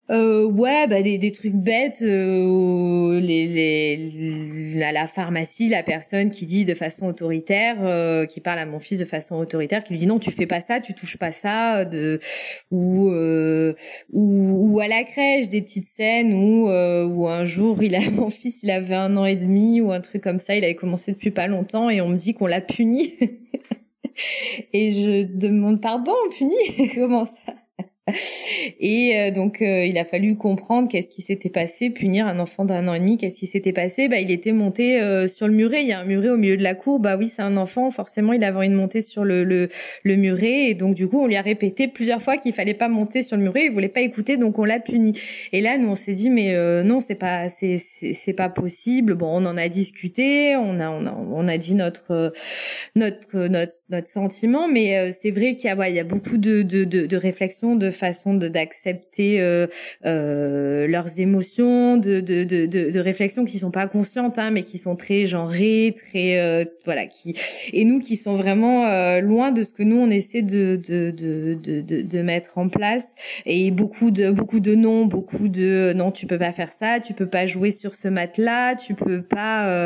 Euh, ouais, bah des, des trucs bêtes, euh, les, les, à la pharmacie, la personne qui dit de façon autoritaire, euh, qui parle à mon fils de façon autoritaire, qui lui dit non, tu fais pas ça, tu touches pas ça, de, ou, euh, ou, ou à la crèche, des petites scènes où, euh, où un jour, il a, mon fils, il avait un an et demi ou un truc comme ça, il avait commencé depuis pas longtemps et on me dit qu'on l'a puni. Et je demande pardon, puni? Comment ça? Et euh, donc euh, il a fallu comprendre qu'est-ce qui s'était passé, punir un enfant d'un an et demi, qu'est-ce qui s'était passé. Bah il était monté euh, sur le muret, il y a un muret au milieu de la cour, bah oui c'est un enfant, forcément il avait envie de monter sur le, le le muret, et donc du coup on lui a répété plusieurs fois qu'il fallait pas monter sur le muret, il voulait pas écouter, donc on l'a puni. Et là nous on s'est dit mais euh, non c'est pas c'est, c'est c'est pas possible. Bon on en a discuté, on a on a on a dit notre euh, notre notre notre sentiment, mais euh, c'est vrai qu'il y a ouais, il y a beaucoup de de de, de réflexions, de façon de d'accepter euh, euh, leurs émotions, de de de de, de réflexions qui sont pas conscientes, hein, mais qui sont très genrées, très euh, voilà, qui et nous qui sont vraiment euh, loin de ce que nous on essaie de de de de de, de mettre en place, et beaucoup de beaucoup de non, beaucoup de non, tu peux pas faire ça, tu peux pas jouer sur ce matelas, tu peux pas euh,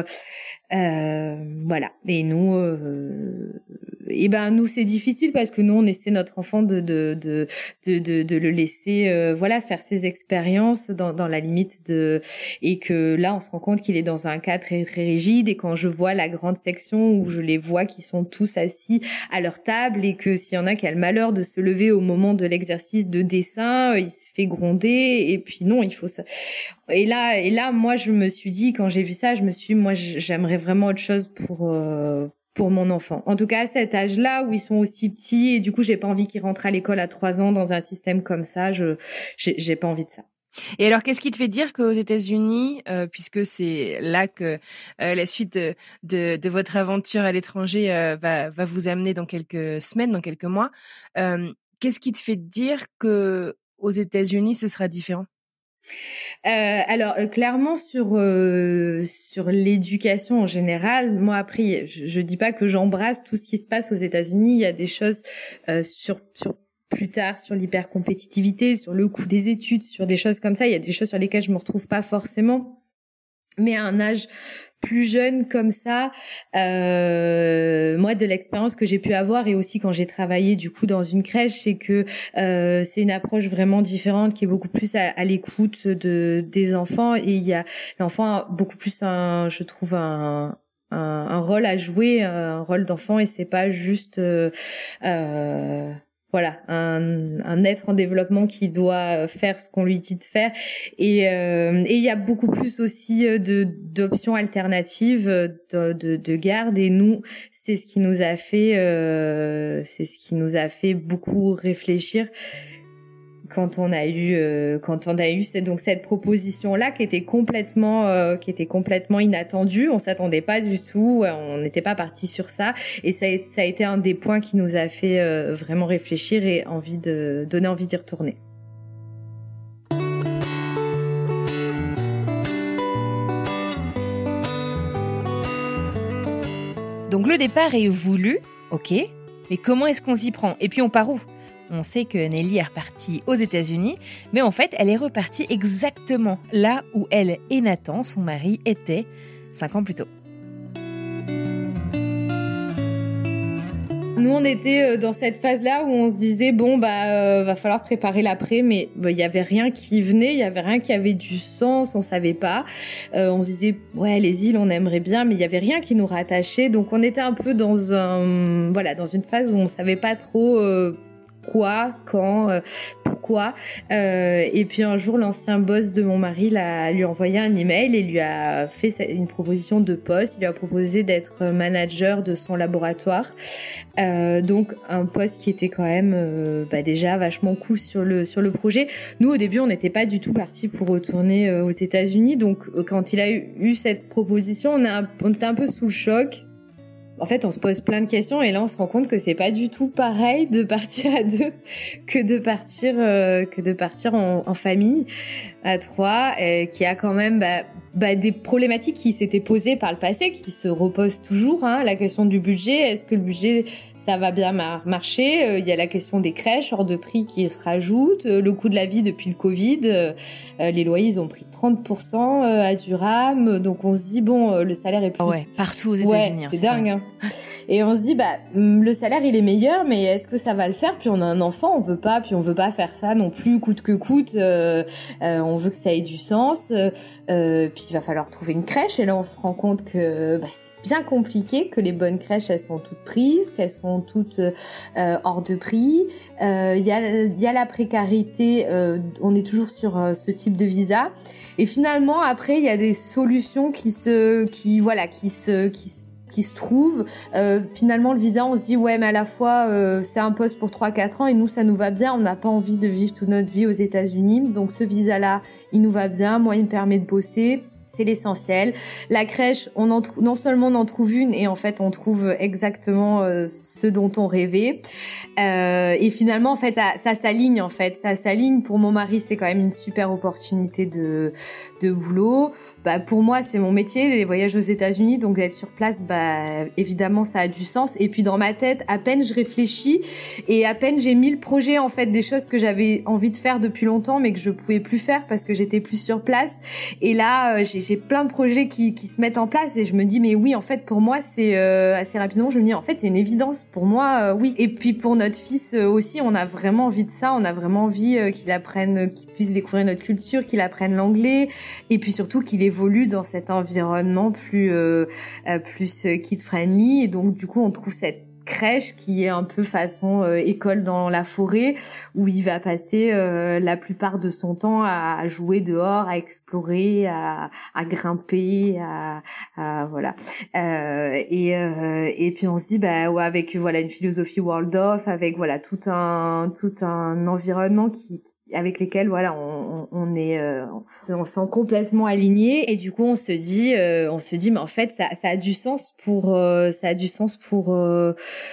euh, voilà. Et nous euh, et ben nous c'est difficile parce que nous on essaie notre enfant de de de de de, de le laisser euh, voilà faire ses expériences dans dans la limite de, et que là on se rend compte qu'il est dans un cas très très rigide, et quand je vois la grande section où je les vois qui sont tous assis à leur table, et que s'il y en a qui a le malheur de se lever au moment de l'exercice de dessin, il se fait gronder, et puis non, il faut ça. Et là et là moi je me suis dit, quand j'ai vu ça, je me suis dit, moi j'aimerais vraiment autre chose pour euh, pour mon enfant. En tout cas, à cet âge-là où ils sont aussi petits, et du coup, j'ai pas envie qu'ils rentrent à l'école à trois ans dans un système comme ça. Je, j'ai, j'ai pas envie de ça. Et alors, qu'est-ce qui te fait dire qu'aux États-Unis, euh, puisque c'est là que euh, la suite de, de, de votre aventure à l'étranger euh, va, va vous amener dans quelques semaines, dans quelques mois, euh, qu'est-ce qui te fait dire que aux États-Unis ce sera différent? Euh, alors euh, clairement sur euh, sur l'éducation en général, moi après je, je dis pas que j'embrasse tout ce qui se passe aux États-Unis. Il y a des choses euh, sur sur plus tard sur l'hypercompétitivité, sur le coût des études, sur des choses comme ça. Il y a des choses sur lesquelles je me retrouve pas forcément. Mais à un âge plus jeune comme ça, euh, moi de l'expérience que j'ai pu avoir, et aussi quand j'ai travaillé du coup dans une crèche, c'est que euh, c'est une approche vraiment différente, qui est beaucoup plus à, à l'écoute de des enfants, et il y a l'enfant a beaucoup plus un, je trouve un un, un rôle à jouer, un rôle d'enfant, et c'est pas juste euh, euh, voilà, un, un être en développement qui doit faire ce qu'on lui dit de faire. Et euh, et il y a beaucoup plus aussi de d'options alternatives de, de, de garde. Et nous, c'est ce qui nous a fait, euh, c'est ce qui nous a fait beaucoup réfléchir quand on a eu euh, quand on a eu cette, donc cette proposition là qui était complètement euh, qui était complètement inattendue. On s'attendait pas du tout, on n'était pas parti sur ça, et ça a, ça a été un des points qui nous a fait euh, vraiment réfléchir et envie de donner envie d'y retourner. Donc le départ est voulu, ok, mais comment est-ce qu'on s'y prend? Et puis on part où? On sait que Nelly est repartie aux États-Unis, mais en fait, elle est repartie exactement là où elle et Nathan, son mari, étaient cinq ans plus tôt. Nous, on était dans cette phase-là où on se disait bon bah euh, va falloir préparer l'après, mais il bah, y avait rien qui venait, il y avait rien qui avait du sens, on savait pas. Euh, on se disait ouais les îles on aimerait bien, mais il y avait rien qui nous rattachait, donc on était un peu dans un voilà dans une phase où on savait pas trop. Euh, quoi, quand, euh, pourquoi. Euh, et puis un jour, l'ancien boss de mon mari l'a, lui a envoyé un email et lui a fait une proposition de poste. Il lui a proposé d'être manager de son laboratoire. Euh, donc un poste qui était quand même euh, bah déjà vachement cool sur le sur le projet. Nous au début on n'était pas du tout partis pour retourner euh, aux États-Unis, donc euh, quand il a eu, eu cette proposition, on a on était un peu sous le choc. En fait, on se pose plein de questions, et là, on se rend compte que c'est pas du tout pareil de partir à deux que de partir euh, que de partir en, en famille à trois, et qui a quand même bah, bah, des problématiques qui s'étaient posées par le passé, qui se reposent toujours. Hein, la question du budget, est-ce que le budget ça va bien mar- marcher. Il euh, y a la question des crèches hors de prix qui se rajoute. Euh, le coût de la vie depuis le Covid, euh, euh, les loyers ils ont pris trente pour cent euh, à Durham. Donc on se dit bon, euh, le salaire est plus... Ah ouais, partout aux États-Unis. Ouais, hein, c'est, c'est dingue. dingue. Hein. Et on se dit bah le salaire il est meilleur, mais est-ce que ça va le faire? Puis on a un enfant, on veut pas, puis on veut pas faire ça non plus coûte que coûte. Euh, euh, on veut que ça ait du sens. Euh, puis il va falloir trouver une crèche. Et là on se rend compte que bah, c'est bien compliqué, que les bonnes crèches elles sont toutes prises, qu'elles sont toutes euh, hors de prix. Il euh, y a il y a la précarité. Euh, on est toujours sur euh, ce type de visa. Et finalement après il y a des solutions qui se qui voilà qui se qui se qui se trouvent. Euh, finalement, le visa, on se dit, ouais, mais à la fois, euh, c'est un poste pour trois quatre ans et nous, ça nous va bien. On n'a pas envie de vivre toute notre vie aux États-Unis. Donc, ce visa-là, il nous va bien. Moi, il me permet de bosser. C'est l'essentiel. La crèche, on en trou- non seulement on en trouve une, et en fait, on trouve exactement euh, ce dont on rêvait. Euh, et finalement, en fait, ça, ça s'aligne, en fait. Ça s'aligne. Pour mon mari, c'est quand même une super opportunité de, de boulot. Bah, pour moi, c'est mon métier, les voyages aux États-Unis. Donc, d'être sur place, bah, évidemment, ça a du sens. Et puis, dans ma tête, à peine je réfléchis et à peine j'ai mis le projet, en fait, des choses que j'avais envie de faire depuis longtemps, mais que je pouvais plus faire parce que j'étais plus sur place. Et là, euh, j'ai j'ai plein de projets qui, qui se mettent en place et je me dis mais oui en fait pour moi c'est euh, assez rapidement je me dis en fait c'est une évidence pour moi euh, oui et puis pour notre fils euh, aussi on a vraiment envie de ça, on a vraiment envie euh, qu'il apprenne, qu'il puisse découvrir notre culture, qu'il apprenne l'anglais et puis surtout qu'il évolue dans cet environnement plus euh, euh, plus kid friendly et donc du coup on trouve cette crèche qui est un peu façon euh, école dans la forêt où il va passer euh, la plupart de son temps à, à jouer dehors, à explorer, à, à grimper, à, à voilà euh, et euh, et puis on se dit bah ouais, avec voilà une philosophie Waldorf, avec voilà tout un tout un environnement qui avec lesquels voilà on, on est euh, on se sent complètement aligné et du coup on se dit euh, on se dit mais en fait ça ça a du sens pour euh, ça a du sens pour euh,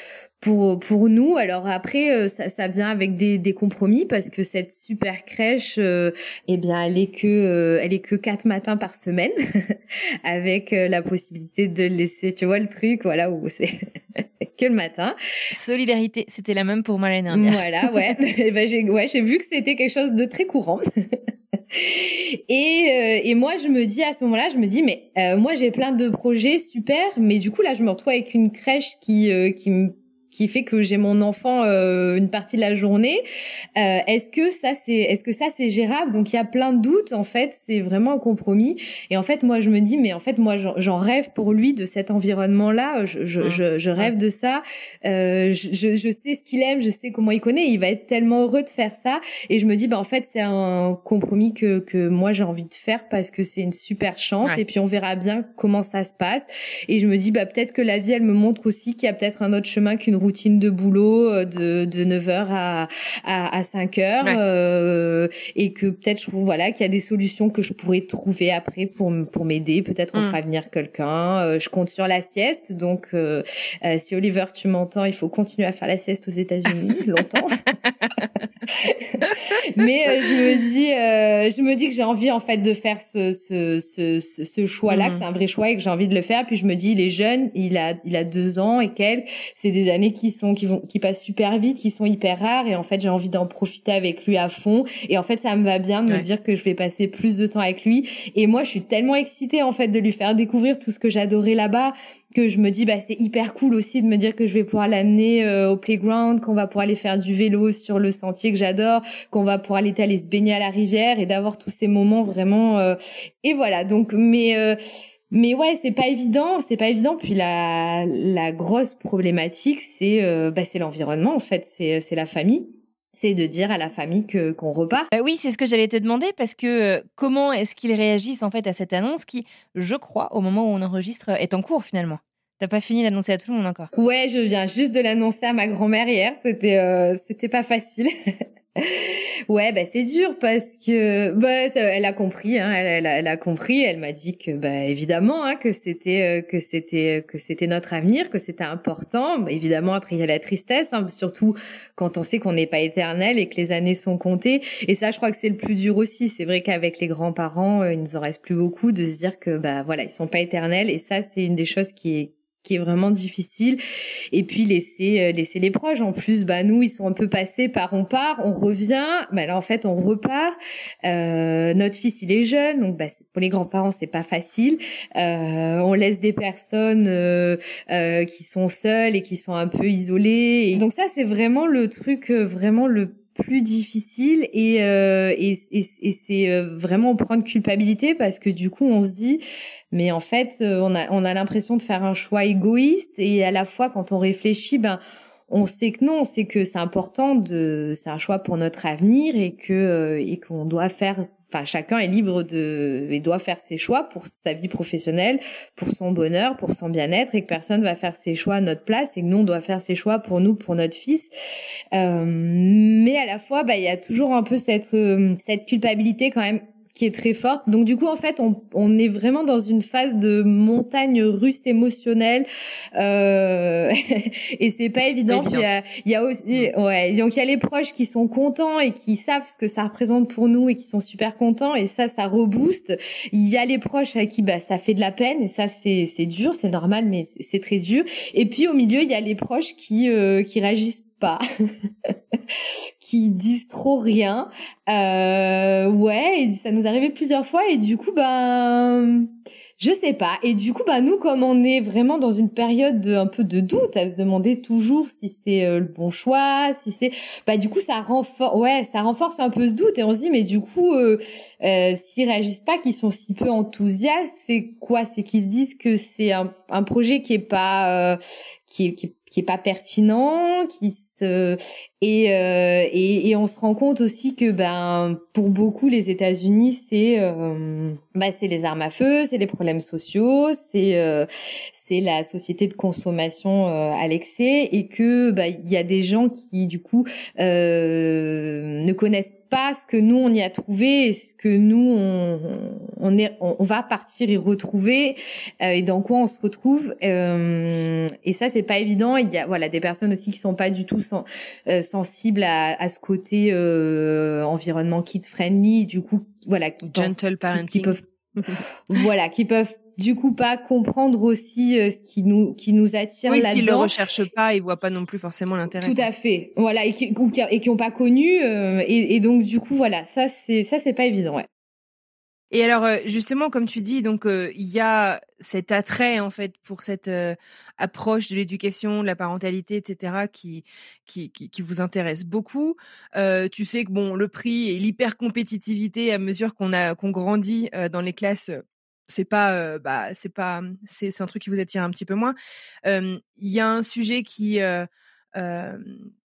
pour pour nous. Alors après euh, ça ça vient avec des des compromis parce que cette super crèche euh, eh bien elle est que euh, elle est que quatre matins par semaine avec euh, la possibilité de laisser tu vois le truc voilà où c'est que le matin. Solidarité, c'était la même pour moi l'année dernière. Voilà, ouais. Et ben j'ai ouais, j'ai vu que c'était quelque chose de très courant. et euh, et moi je me dis à ce moment-là, je me dis mais euh, moi j'ai plein de projets super, mais du coup là je me retrouve avec une crèche qui euh, qui me qui fait que j'ai mon enfant euh, une partie de la journée. Euh, est-ce que ça c'est est-ce que ça c'est gérable? Donc il y a plein de doutes en fait, c'est vraiment un compromis. Et en fait moi je me dis mais en fait moi j'en, j'en rêve pour lui de cet environnement-là. Je je je, je rêve de ça. Euh, je, je je sais ce qu'il aime, je sais comment il connaît. Il va être tellement heureux de faire ça. Et je me dis bah en fait c'est un compromis que que moi j'ai envie de faire parce que c'est une super chance. Ouais. Et puis on verra bien comment ça se passe. Et je me dis bah peut-être que la vie elle me montre aussi qu'il y a peut-être un autre chemin qu'une routine de boulot de, de neuf heures à, à, à cinq heures ouais. euh, et que peut-être je trouve voilà, qu'il y a des solutions que je pourrais trouver après pour, pour m'aider. Peut-être on fera mmh. venir quelqu'un. Euh, je compte sur la sieste. Donc, euh, euh, si Oliver, tu m'entends, il faut continuer à faire la sieste aux États-Unis longtemps. Mais euh, je me dis, euh, je me dis que j'ai envie en fait de faire ce, ce, ce, ce, ce choix-là, mmh. que c'est un vrai choix et que j'ai envie de le faire. Puis je me dis, il est jeune, il a, il a deux ans et quelques. C'est des années qui sont qui vont qui passent super vite, qui sont hyper rares et en fait j'ai envie d'en profiter avec lui à fond et en fait ça me va bien de ouais. me dire que je vais passer plus de temps avec lui et moi je suis tellement excitée en fait de lui faire découvrir tout ce que j'adorais là-bas que je me dis bah c'est hyper cool aussi de me dire que je vais pouvoir l'amener euh, au playground, qu'on va pouvoir aller faire du vélo sur le sentier que j'adore, qu'on va pouvoir aller, aller se baigner à la rivière et d'avoir tous ces moments vraiment euh... et voilà donc mais euh, Mais ouais, c'est pas évident, c'est pas évident. Puis la la grosse problématique, c'est euh, bah c'est l'environnement en fait, c'est c'est la famille. C'est de dire à la famille que qu'on repart. Euh, oui, c'est ce que j'allais te demander parce que euh, comment est-ce qu'ils réagissent en fait à cette annonce qui, je crois, au moment où on enregistre, est en cours finalement. T'as pas fini d'annoncer à tout le monde encore. Ouais, je viens juste de l'annoncer à ma grand-mère hier. C'était euh, c'était pas facile. Ouais, bah c'est dur parce que bah elle a compris, hein, elle, elle, a, elle a compris. Elle m'a dit que bah évidemment hein, que c'était euh, que c'était que c'était notre avenir, que c'était important. Bah, évidemment après il y a la tristesse, hein, surtout quand on sait qu'on n'est pas éternel et que les années sont comptées. Et ça, je crois que c'est le plus dur aussi. C'est vrai qu'avec les grands-parents, euh, il nous en reste plus beaucoup de se dire que bah voilà ils sont pas éternels. Et ça, c'est une des choses qui est qui est vraiment difficile. Et puis laisser laisser les proches. En plus, bah nous, ils sont un peu passés par on part, on revient. Bah là, en fait, on repart. Euh, notre fils, il est jeune, donc bah pour les grands-parents, c'est pas facile. Euh, on laisse des personnes euh, euh, qui sont seules et qui sont un peu isolées. Et donc ça, c'est vraiment le truc, vraiment le plus difficile et euh, et, et, et c'est vraiment on prend de culpabilité parce que du coup, on se dit mais en fait, on a, on a l'impression de faire un choix égoïste et à la fois, quand on réfléchit, ben, on sait que non, on sait que c'est important de, c'est un choix pour notre avenir et que, et qu'on doit faire, enfin, chacun est libre de, et doit faire ses choix pour sa vie professionnelle, pour son bonheur, pour son bien-être et que personne va faire ses choix à notre place et que nous, on doit faire ses choix pour nous, pour notre fils. Euh, mais à la fois, bah, il y a toujours un peu cette, cette culpabilité quand même qui est très forte. Donc du coup, en fait, on, on est vraiment dans une phase de montagne russe émotionnelle euh, et c'est pas évident. Puis il y a, il y a aussi, ouais, donc il y a les proches qui sont contents et qui savent ce que ça représente pour nous et qui sont super contents et ça, ça rebooste. Il y a les proches à qui bah ça fait de la peine et ça c'est c'est dur, c'est normal, mais c'est, c'est très dur. Et puis au milieu, il y a les proches qui euh, qui réagissent pas. qui disent trop rien. Euh, ouais, et ça nous arrivait plusieurs fois et du coup, ben, je sais pas. Et du coup, ben, nous, comme on est vraiment dans une période de, un peu de doute, à se demander toujours si c'est euh, le bon choix, si c'est, bah, du coup, ça renforce, ouais, ça renforce un peu ce doute et on se dit, mais du coup, euh, euh, s'ils réagissent pas, qu'ils sont si peu enthousiastes, c'est quoi? C'est qu'ils se disent que c'est un, un projet qui est pas, euh, qui est, qui est qui est pas pertinent, qui se et, euh, et et on se rend compte aussi que ben pour beaucoup les États-Unis c'est euh, bah c'est les armes à feu, c'est les problèmes sociaux, c'est euh, c'est la société de consommation euh, à l'excès et que bah il y a des gens qui du coup euh, ne connaissent pas ce que nous on y a trouvé et ce que nous on on est on, on va partir y retrouver euh, et dans quoi on se retrouve euh, et ça c'est pas évident. Il y a voilà des personnes aussi qui sont pas du tout sen, euh, sensibles à, à ce côté euh, environnement kid friendly, du coup voilà qui gentle pensent, parenting qui, qui peuvent voilà qui peuvent du coup pas comprendre aussi euh, ce qui nous qui nous attire oui, là-dedans. Oui, s'ils le recherchent pas, ils voient pas non plus forcément l'intérêt. Tout quoi. à fait. Voilà, et qui ou qui, et qui ont pas connu euh, et, et donc du coup voilà, ça c'est ça c'est pas évident, ouais. Et alors justement, comme tu dis, donc il euh, y a cet attrait en fait pour cette euh, approche de l'éducation, de la parentalité, et cetera qui qui qui, qui vous intéresse beaucoup. Euh, tu sais que bon, le prix et l'hyper-compétitivité à mesure qu'on a qu'on grandit euh, dans les classes, c'est pas euh, bah c'est pas c'est c'est un truc qui vous attire un petit peu moins. Il euh, y a un sujet qui euh, euh,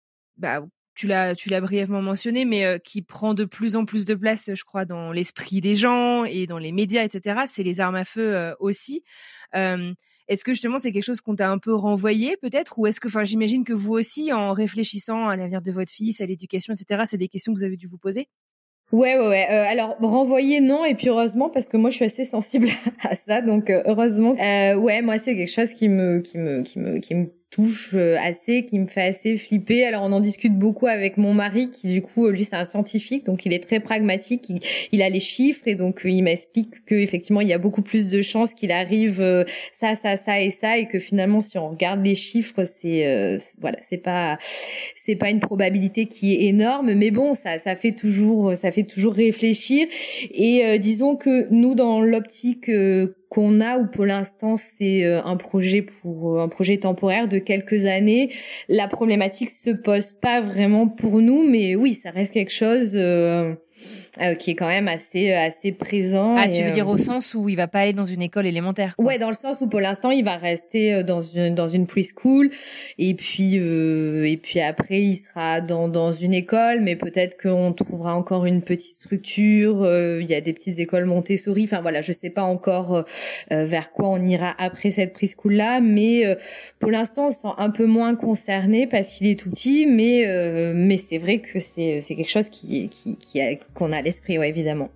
bah tu l'as, tu l'as brièvement mentionné, mais euh, qui prend de plus en plus de place, je crois, dans l'esprit des gens et dans les médias, et cetera. C'est les armes à feu euh, aussi. Euh, est-ce que justement c'est quelque chose qu'on t'a un peu renvoyé peut-être, ou est-ce que, enfin, j'imagine que vous aussi, en réfléchissant à l'avenir de votre fils, à l'éducation, et cetera, c'est des questions que vous avez dû vous poser? Ouais, ouais, ouais. Euh, alors, renvoyer, non. Et puis, heureusement, parce que moi, je suis assez sensible à ça. Donc, euh, heureusement. Euh, ouais, moi, c'est quelque chose qui me, qui me, qui me, qui me touche assez, qui me fait assez flipper. Alors, on en discute beaucoup avec mon mari, qui, du coup, lui, c'est un scientifique. Donc, il est très pragmatique. Il, il a les chiffres. Et donc, il m'explique que, effectivement, il y a beaucoup plus de chances qu'il arrive euh, ça, ça, ça et ça. Et que finalement, si on regarde les chiffres, c'est, euh, voilà, c'est pas, c'est pas une probabilité qui est énorme. Mais bon, ça, ça fait toujours, ça fait toujours réfléchir et euh, disons que nous dans l'optique euh, qu'on a ou pour l'instant c'est euh, un projet pour un projet temporaire de quelques années, la problématique se pose pas vraiment pour nous, mais oui ça reste quelque chose euh, euh, qui est quand même assez assez présent. Ah, et, tu veux euh... dire au sens où il va pas aller dans une école élémentaire, quoi. Ouais, dans le sens où pour l'instant il va rester dans une dans une preschool et puis euh, et puis après il sera dans dans une école, mais peut-être qu'on trouvera encore une petite structure. Euh, il y a des petites écoles Montessori. Enfin voilà, je sais pas encore euh, vers quoi on ira après cette preschool là, mais euh, pour l'instant on se sent un peu moins concerné parce qu'il est tout petit, mais euh, mais c'est vrai que c'est c'est quelque chose qui qui qui a, qu'on a à l'esprit, ouais, évidemment.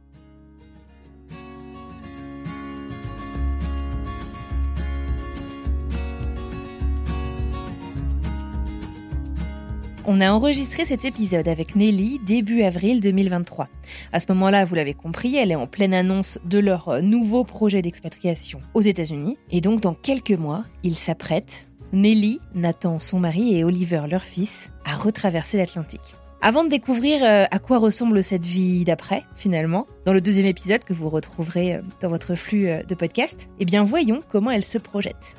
On a enregistré cet épisode avec Nelly début avril deux mille vingt-trois. À ce moment-là, vous l'avez compris, elle est en pleine annonce de leur nouveau projet d'expatriation aux États-Unis. Et donc, dans quelques mois, ils s'apprêtent, Nelly, Nathan, son mari et Oliver, leur fils, à retraverser l'Atlantique. Avant de découvrir à quoi ressemble cette vie d'après, finalement, dans le deuxième épisode que vous retrouverez dans votre flux de podcast, eh bien, voyons comment elle se projette.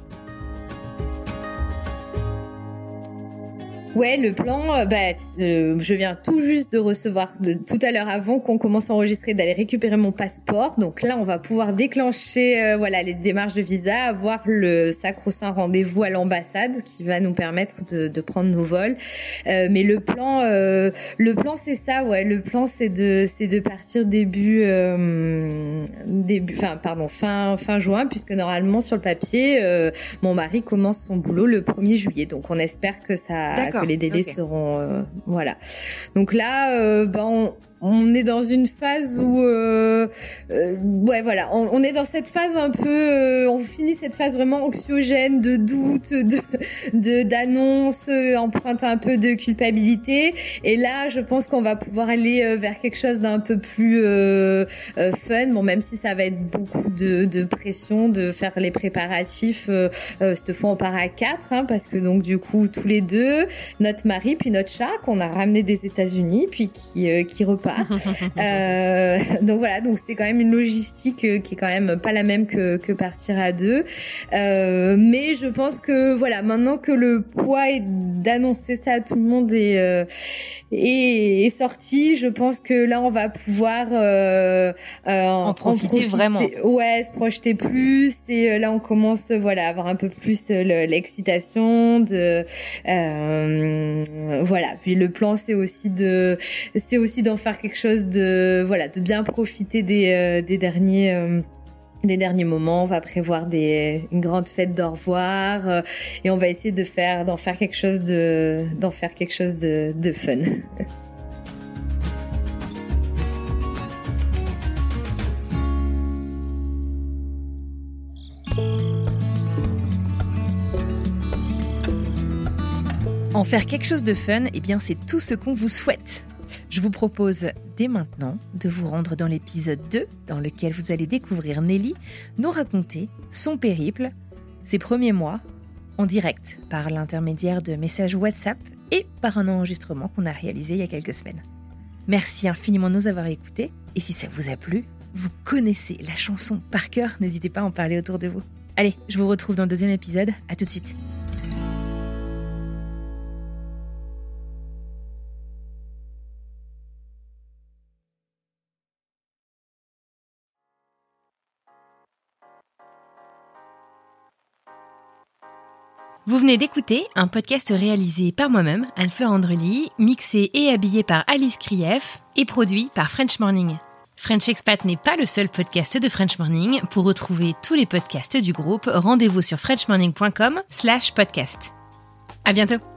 Ouais, le plan, bah, euh, je viens tout juste de recevoir, de, tout à l'heure avant qu'on commence à enregistrer, d'aller récupérer mon passeport. Donc là, on va pouvoir déclencher euh, voilà, les démarches de visa, avoir le sacro-saint rendez-vous à l'ambassade qui va nous permettre de, de prendre nos vols. Euh, mais le plan, euh, le plan, c'est ça, ouais. Le plan, c'est de, c'est de partir début, euh, début, enfin, pardon, fin, fin juin, puisque normalement sur le papier, euh, mon mari commence son boulot le premier juillet. Donc on espère que ça. D'accord. Que les délais okay. seront euh, voilà. Donc là, euh, ben on, on est dans une phase où euh, euh, ouais voilà, on, on est dans cette phase un peu, euh, on finit cette phase vraiment anxiogène de doute, de de d'annonce, euh, empreinte un peu de culpabilité. Et là, je pense qu'on va pouvoir aller euh, vers quelque chose d'un peu plus euh, euh, fun. Bon, même si ça va être beaucoup de, de pression, de faire les préparatifs. Euh, euh, cette fois, on part à quatre, hein, parce que donc du coup tous les deux, notre mari puis notre chat qu'on a ramené des États-Unis, puis qui euh, qui repart. euh, donc voilà, donc c'est quand même une logistique euh, qui est quand même pas la même que que partir à deux. Euh, mais je pense que voilà, maintenant que le poids est d'annoncer ça à tout le monde est euh, est, est sorti, je pense que là on va pouvoir euh, euh, en, profiter en profiter vraiment. En fait. Ouais, se projeter plus. Et euh, là on commence voilà à avoir un peu plus euh, le, l'excitation de euh, voilà. Puis le plan c'est aussi de c'est aussi d'en faire quelque chose de voilà de bien profiter des euh, des derniers euh, des derniers moments. On va prévoir des une grande fête d'au revoir euh, et on va essayer de faire d'en faire quelque chose de d'en faire quelque chose de de fun. En faire quelque chose de fun, eh bien c'est tout ce qu'on vous souhaite. Je vous propose dès maintenant de vous rendre dans l'épisode deux, dans lequel vous allez découvrir Nelly nous raconter son périple, ses premiers mois, en direct, par l'intermédiaire de messages WhatsApp et par un enregistrement qu'on a réalisé il y a quelques semaines. Merci infiniment de nous avoir écoutés, et si ça vous a plu, vous connaissez la chanson par cœur, n'hésitez pas à en parler autour de vous. Allez, je vous retrouve dans le deuxième épisode, à tout de suite. Vous venez d'écouter un podcast réalisé par moi-même, Anne-Fleur Andrely, mixé et habillé par Alice Krief et produit par French Morning. French Expat n'est pas le seul podcast de French Morning. Pour retrouver tous les podcasts du groupe, rendez-vous sur french morning point com slash podcast. À bientôt.